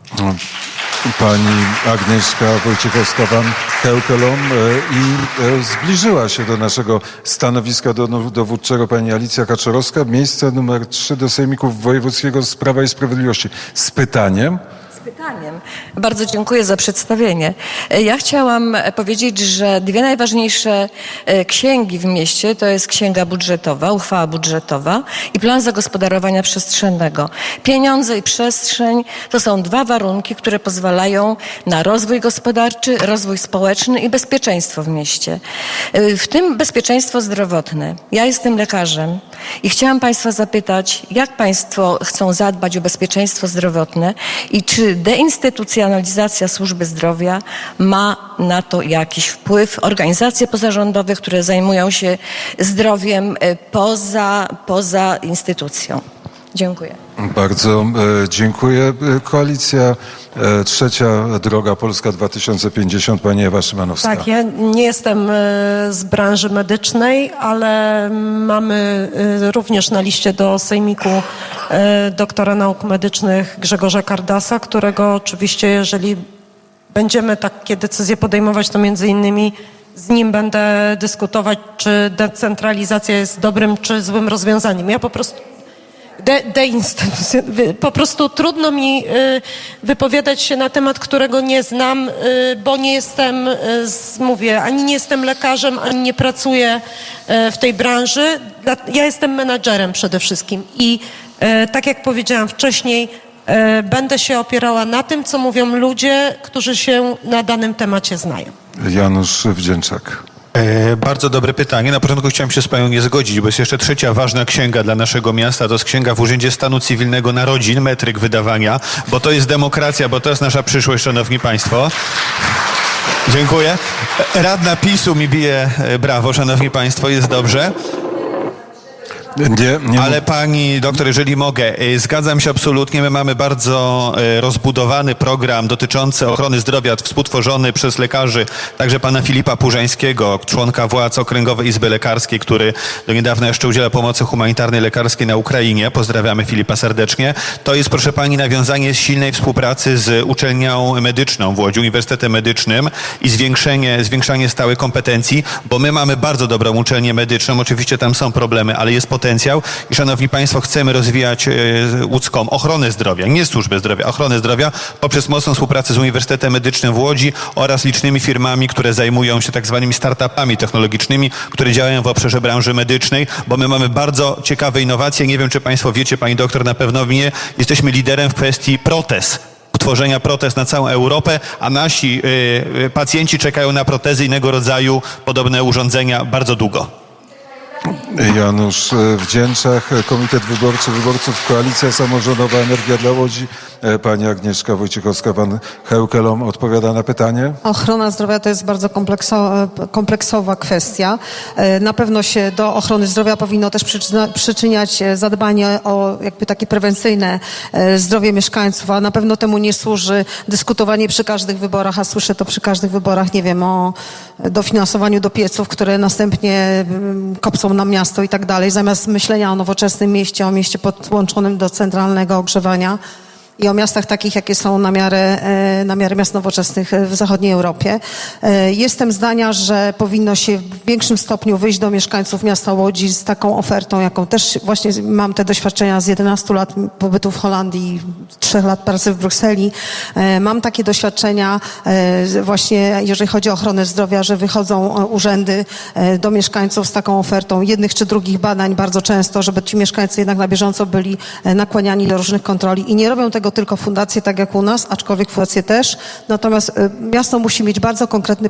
Pani Agnieszka Wojciechowska-Ban, Keukelom i zbliżyła się do naszego stanowiska dowódczego pani Alicja Kaczorowska. Miejsce numer 3 do Sejmików Wojewódzkiego z Prawa i Sprawiedliwości. Z pytaniem. Bardzo dziękuję za przedstawienie. Ja chciałam powiedzieć, że 2 najważniejsze księgi w mieście to jest księga budżetowa, uchwała budżetowa i plan zagospodarowania przestrzennego. Pieniądze i przestrzeń to są 2 warunki, które pozwalają na rozwój gospodarczy, rozwój społeczny i bezpieczeństwo w mieście. W tym bezpieczeństwo zdrowotne. Ja jestem lekarzem i chciałam Państwa zapytać, jak Państwo chcą zadbać o bezpieczeństwo zdrowotne i czy deinstytucjonalizacja służby zdrowia ma na to jakiś wpływ? Organizacje pozarządowe, które zajmują się zdrowiem poza instytucją. Dziękuję. Bardzo dziękuję. Koalicja Trzecia Droga Polska 2050, pani Ewa Szymanowska. Tak, ja nie jestem z branży medycznej, ale mamy również na liście do Sejmiku doktora nauk medycznych Grzegorza Kardasa, którego oczywiście, jeżeli będziemy takie decyzje podejmować, to między innymi z nim będę dyskutować, czy decentralizacja jest dobrym czy złym rozwiązaniem. Ja po prostu po prostu trudno mi wypowiadać się na temat, którego nie znam, bo nie jestem, mówię, ani nie jestem lekarzem, ani nie pracuję w tej branży. Ja jestem menadżerem przede wszystkim i tak jak powiedziałam wcześniej, będę się opierała na tym, co mówią ludzie, którzy się na danym temacie znają. Janusz Wdzięczak. Bardzo dobre pytanie. Na początku chciałem się z panią nie zgodzić, bo jest jeszcze trzecia ważna księga dla naszego miasta. To jest księga w Urzędzie Stanu Cywilnego Narodzin, metryk wydawania, bo to jest demokracja, bo to jest nasza przyszłość, szanowni państwo. Dziękuję. Radna PiS-u mi bije brawo, szanowni państwo, jest dobrze. Nie. Ale pani doktor, jeżeli mogę, zgadzam się absolutnie. My mamy bardzo rozbudowany program dotyczący ochrony zdrowia, współtworzony przez lekarzy, także pana Filipa Purzańskiego, członka władz Okręgowej Izby Lekarskiej, który do niedawna jeszcze udziela pomocy humanitarnej lekarskiej na Ukrainie. Pozdrawiamy Filipa serdecznie. To jest, proszę pani, nawiązanie silnej współpracy z uczelnią medyczną w Łodzi, Uniwersytetem Medycznym i zwiększanie stałych kompetencji, bo my mamy bardzo dobrą uczelnię medyczną. Oczywiście tam są problemy, ale jest potencjał i szanowni państwo, chcemy rozwijać łódzką ochronę zdrowia, nie służbę zdrowia, ochronę zdrowia poprzez mocną współpracę z Uniwersytetem Medycznym w Łodzi oraz licznymi firmami, które zajmują się tak zwanymi startupami technologicznymi, które działają w obszarze branży medycznej, bo my mamy bardzo ciekawe innowacje. Nie wiem, czy państwo wiecie, pani doktor, na pewno nie, jesteśmy liderem w kwestii protez. Tworzenia protez na całą Europę, a nasi pacjenci czekają na protezy innego rodzaju, podobne urządzenia bardzo długo. Janusz Wdzięczak, Komitet Wyborczy Wyborców, Koalicja Samorządowa Energia dla Łodzi. Pani Agnieszka Wojciechowska-Van Heukelom odpowiada na pytanie. Ochrona zdrowia to jest bardzo kompleksowa kwestia. Na pewno się do ochrony zdrowia powinno też przyczyniać zadbanie o jakby takie prewencyjne zdrowie mieszkańców, a na pewno temu nie służy dyskutowanie przy każdych wyborach, a słyszę to przy każdych wyborach, nie wiem, o dofinansowaniu do pieców, które następnie kopcą na miasto i tak dalej, zamiast myślenia o nowoczesnym mieście, o mieście podłączonym do centralnego ogrzewania i o miastach takich, jakie są na miarę miast nowoczesnych w zachodniej Europie. Jestem zdania, że powinno się w większym stopniu wyjść do mieszkańców miasta Łodzi z taką ofertą, jaką też właśnie mam te doświadczenia z 11 lat pobytu w Holandii, 3 lat pracy w Brukseli. Mam takie doświadczenia właśnie, jeżeli chodzi o ochronę zdrowia, że wychodzą urzędy do mieszkańców z taką ofertą jednych czy drugich badań bardzo często, żeby ci mieszkańcy jednak na bieżąco byli nakłaniani do różnych kontroli i nie robią tego tylko fundacje, tak jak u nas, aczkolwiek fundacje też. Natomiast miasto musi mieć bardzo konkretny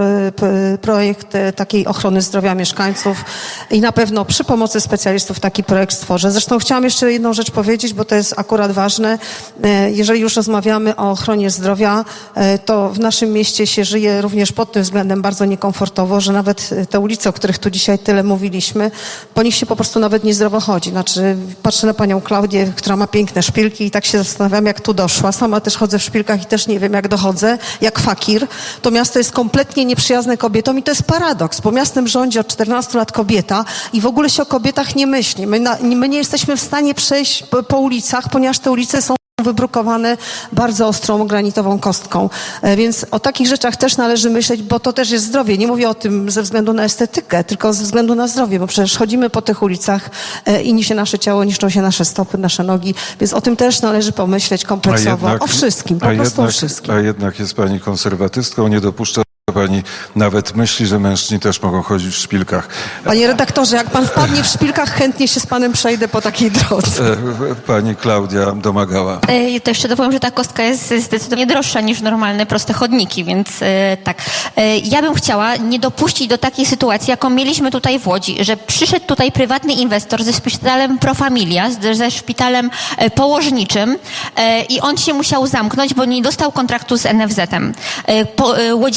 projekt takiej ochrony zdrowia mieszkańców i na pewno przy pomocy specjalistów taki projekt stworzę. Zresztą chciałam jeszcze jedną rzecz powiedzieć, bo to jest akurat ważne. Jeżeli już rozmawiamy o ochronie zdrowia, to w naszym mieście się żyje również pod tym względem bardzo niekomfortowo, że nawet te ulice, o których tu dzisiaj tyle mówiliśmy, po nich się po prostu nawet niezdrowo chodzi. Znaczy, patrzę na panią Klaudię, która ma piękne szpilki i tak się zastanawiam, jak tu doszła. Sama też chodzę w szpilkach i też nie wiem, jak dochodzę, jak fakir. To miasto jest kompletnie nieprzyjazne kobietom i to jest paradoks, bo miastem rządzi od 14 lat kobieta i w ogóle się o kobietach nie myśli. My nie jesteśmy w stanie przejść po ulicach, ponieważ te ulice są wybrukowane bardzo ostrą granitową kostką. Więc o takich rzeczach też należy myśleć, bo to też jest zdrowie. Nie mówię o tym ze względu na estetykę, tylko ze względu na zdrowie, bo przecież chodzimy po tych ulicach i niszczy nasze ciało, niszczą się nasze stopy, nasze nogi, więc o tym też należy pomyśleć kompleksowo. O wszystkim, po prostu o wszystkim. A jednak jest pani konserwatystką, nie dopuszcza pani nawet myśli, że mężczyźni też mogą chodzić w szpilkach. Panie redaktorze, jak pan wpadnie w szpilkach, chętnie się z panem przejdę po takiej drodze. Pani Klaudia Domagała. To jeszcze dopowiem, że ta kostka jest zdecydowanie droższa niż normalne, proste chodniki, więc tak. Ja bym chciała nie dopuścić do takiej sytuacji, jaką mieliśmy tutaj w Łodzi, że przyszedł tutaj prywatny inwestor ze szpitalem Pro Familia, ze szpitalem położniczym i on się musiał zamknąć, bo nie dostał kontraktu z NFZ-em. Łodzianki tu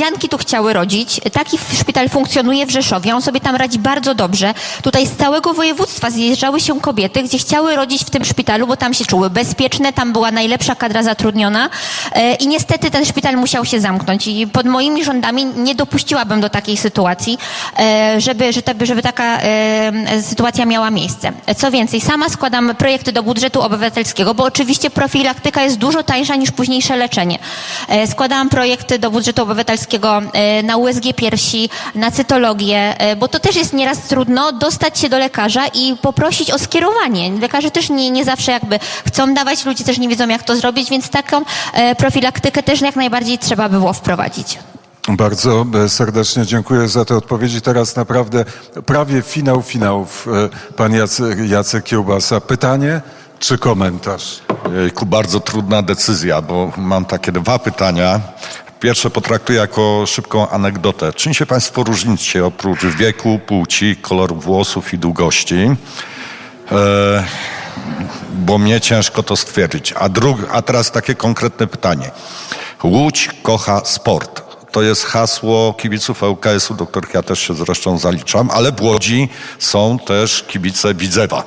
chciały rodzić. Taki szpital funkcjonuje w Rzeszowie, on sobie tam radzi bardzo dobrze. Tutaj z całego województwa zjeżdżały się kobiety, gdzie chciały rodzić w tym szpitalu, bo tam się czuły bezpieczne, tam była najlepsza kadra zatrudniona i niestety ten szpital musiał się zamknąć. I pod moimi rządami nie dopuściłabym do takiej sytuacji, żeby taka sytuacja miała miejsce. Co więcej, sama składam projekty do budżetu obywatelskiego, bo oczywiście profilaktyka jest dużo tańsza niż późniejsze leczenie. Składałam projekty do budżetu obywatelskiego na USG piersi, na cytologię, bo to też jest nieraz trudno dostać się do lekarza i poprosić o skierowanie. Lekarze też nie zawsze jakby chcą dawać, ludzie też nie wiedzą, jak to zrobić, więc taką profilaktykę też jak najbardziej trzeba było wprowadzić. Bardzo serdecznie dziękuję za te odpowiedzi. Teraz naprawdę prawie finał finałów. Pan Jacek Kiełbasa. Pytanie czy komentarz? Jejku, bardzo trudna decyzja, bo mam takie 2 pytania. Pierwsze potraktuję jako szybką anegdotę. Czym się Państwo różnicie oprócz wieku, płci, koloru włosów i długości? Bo mnie ciężko to stwierdzić. A teraz takie konkretne pytanie. Łódź kocha sport. To jest hasło kibiców ŁKS-u, do których ja też się zresztą zaliczam, ale w Łodzi są też kibice Widzewa.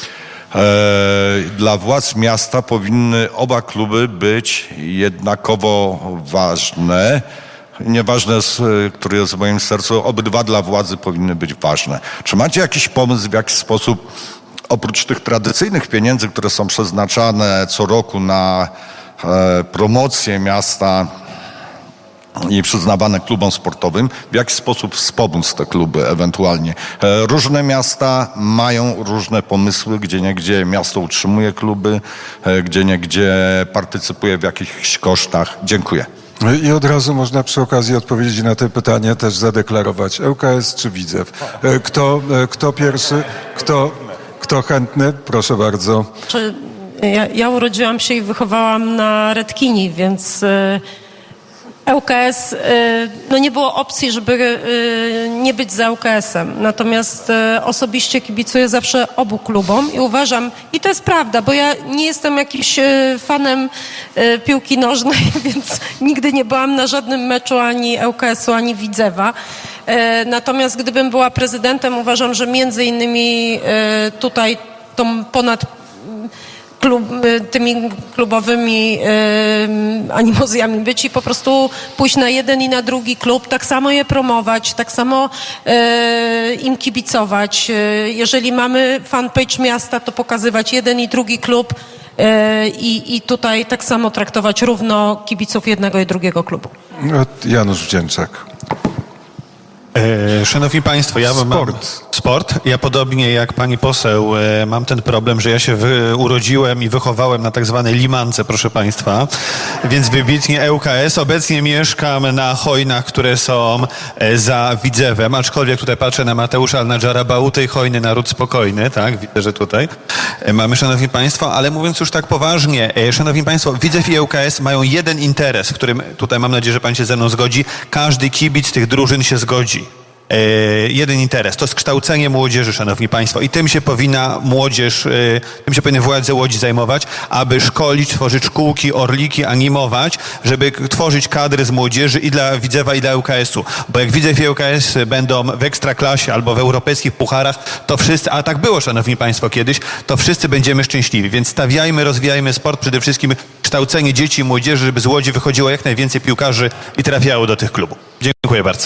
Dla władz miasta powinny oba kluby być jednakowo ważne. Nieważne, który jest w moim sercu, obydwa dla władzy powinny być ważne. Czy macie jakiś pomysł, w jaki sposób oprócz tych tradycyjnych pieniędzy, które są przeznaczane co roku na promocję miasta i przyznawane klubom sportowym, w jaki sposób wspomóc te kluby ewentualnie? Różne miasta mają różne pomysły, gdzieniegdzie miasto utrzymuje kluby, gdzieniegdzie partycypuje w jakichś kosztach. Dziękuję. I od razu można przy okazji odpowiedzieć na te pytania też zadeklarować. ŁKS czy Widzew? Kto pierwszy? Kto chętny? Proszę bardzo. Ja urodziłam się i wychowałam na Redkini, więc ŁKS, nie było opcji, żeby nie być za ŁKS-em. Natomiast osobiście kibicuję zawsze obu klubom i uważam, i to jest prawda, bo ja nie jestem jakimś fanem piłki nożnej, więc nigdy nie byłam na żadnym meczu ani ŁKS-u, ani Widzewa. Natomiast gdybym była prezydentem, uważam, że między innymi tutaj tą tymi klubowymi animozjami być i po prostu pójść na jeden i na drugi klub, tak samo je promować, tak samo im kibicować. Jeżeli mamy fanpage miasta, to pokazywać jeden i drugi klub i tutaj tak samo traktować równo kibiców jednego i drugiego klubu. Janusz Wdzięczak. Szanowni Państwo, ja mam sport. Ja podobnie jak pani poseł mam ten problem, że ja się urodziłem i wychowałem na tak zwanej Limance, proszę Państwa, więc wybitnie ŁKS. Obecnie mieszkam na Hojnach, które są za Widzewem, aczkolwiek tutaj patrzę na Mateusza Alnadżara, Bałutej Hojny, naród spokojny, tak, widzę, że tutaj mamy, Szanowni Państwo, ale mówiąc już tak poważnie, Szanowni Państwo, Widzew i ŁKS mają jeden interes, w którym tutaj mam nadzieję, że Pan się ze mną zgodzi, każdy kibic tych drużyn się zgodzi. Jeden interes, to jest kształcenie młodzieży, Szanowni Państwo, i tym się powinna młodzież, tym się powinny władze Łodzi zajmować, aby szkolić, tworzyć szkółki, orliki, animować, żeby tworzyć kadry z młodzieży i dla Widzewa, i dla ŁKS-u, bo jak Widzew i ŁKS będą w ekstraklasie albo w europejskich pucharach, to wszyscy, a tak było, Szanowni Państwo, kiedyś, to wszyscy będziemy szczęśliwi, więc stawiajmy, rozwijajmy sport, przede wszystkim kształcenie dzieci i młodzieży, żeby z Łodzi wychodziło jak najwięcej piłkarzy i trafiało do tych klubów. Dziękuję bardzo.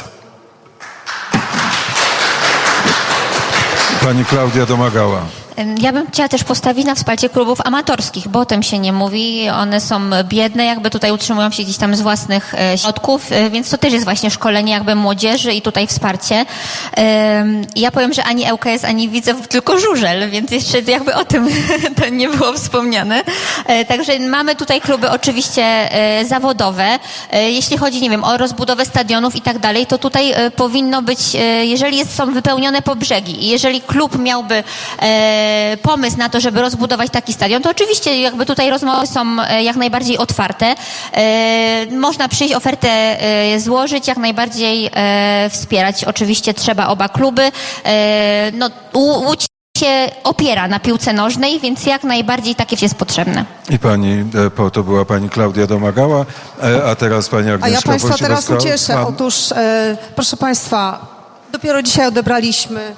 Pani Klaudia Domagała. Ja bym chciała też postawić na wsparcie klubów amatorskich, bo o tym się nie mówi. One są biedne, jakby tutaj utrzymują się gdzieś tam z własnych środków, więc to też jest właśnie szkolenie jakby młodzieży i tutaj wsparcie. Ja powiem, że ani ŁKS, ani Widzew, tylko żużel, więc jeszcze jakby o tym to nie było wspomniane. Także mamy tutaj kluby oczywiście zawodowe. Jeśli chodzi, nie wiem, o rozbudowę stadionów i tak dalej, to tutaj powinno być, jeżeli są wypełnione po brzegi i jeżeli klub miałby pomysł na to, żeby rozbudować taki stadion, to oczywiście jakby tutaj rozmowy są jak najbardziej otwarte. Można przyjść, ofertę złożyć, jak najbardziej wspierać. Oczywiście trzeba oba kluby. Łódź się opiera na piłce nożnej, więc jak najbardziej takie jest potrzebne. I pani, to była pani Klaudia Domagała, a teraz pani Agnieszka A ja państwa Wojciechowska. teraz ucieszę. Otóż, proszę państwa, dopiero dzisiaj odebraliśmy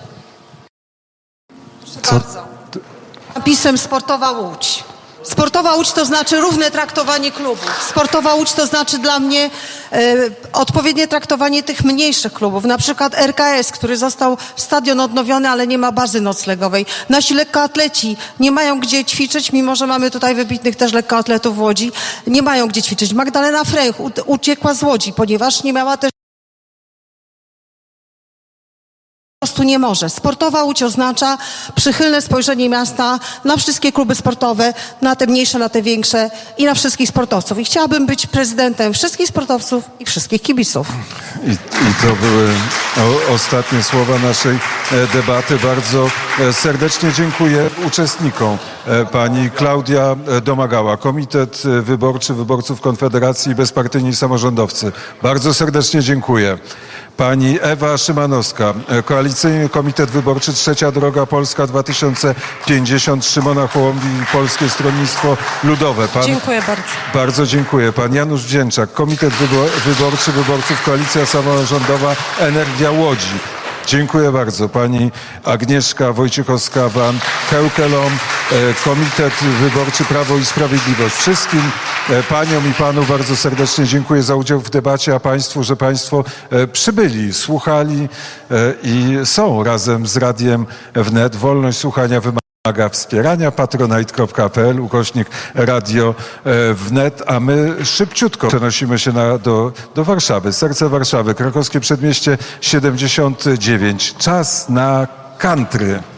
napisem Sportowa Łódź. Sportowa Łódź to znaczy równe traktowanie klubów. Sportowa Łódź to znaczy dla mnie odpowiednie traktowanie tych mniejszych klubów. Na przykład RKS, który został stadion odnowiony, ale nie ma bazy noclegowej. Nasi lekkoatleci nie mają gdzie ćwiczyć, mimo że mamy tutaj wybitnych też lekkoatletów w Łodzi. Nie mają gdzie ćwiczyć. Magdalena Fręch uciekła z Łodzi, ponieważ nie miała też po prostu nie może. Sportowa Łódź oznacza przychylne spojrzenie miasta na wszystkie kluby sportowe, na te mniejsze, na te większe i na wszystkich sportowców. I chciałabym być prezydentem wszystkich sportowców i wszystkich kibiców. I to były ostatnie słowa naszej debaty. Bardzo serdecznie dziękuję uczestnikom. Pani Klaudia Domagała, Komitet Wyborczy Wyborców Konfederacji i Bezpartyjni Samorządowcy. Bardzo serdecznie dziękuję. Pani Ewa Szymanowska, Koalicyjny Komitet Wyborczy Trzecia Droga Polska 2050, Szymona Hołowni, Polskie Stronnictwo Ludowe. Dziękuję bardzo. Bardzo dziękuję. Pan Janusz Wdzięczak, Komitet Wyborczy Wyborców Koalicja Samorządowa Energia Łodzi. Dziękuję bardzo. Pani Agnieszka Wojciechowska-Van Keukelom, Komitet Wyborczy Prawo i Sprawiedliwość. Wszystkim paniom i panu bardzo serdecznie dziękuję za udział w debacie, a państwu, że państwo przybyli, słuchali i są razem z Radiem Wnet. Wolność słuchania wymaga wspierania. patronite.pl/Radio Wnet, a my szybciutko przenosimy się do Warszawy, serce Warszawy, Krakowskie Przedmieście 79. Czas na country.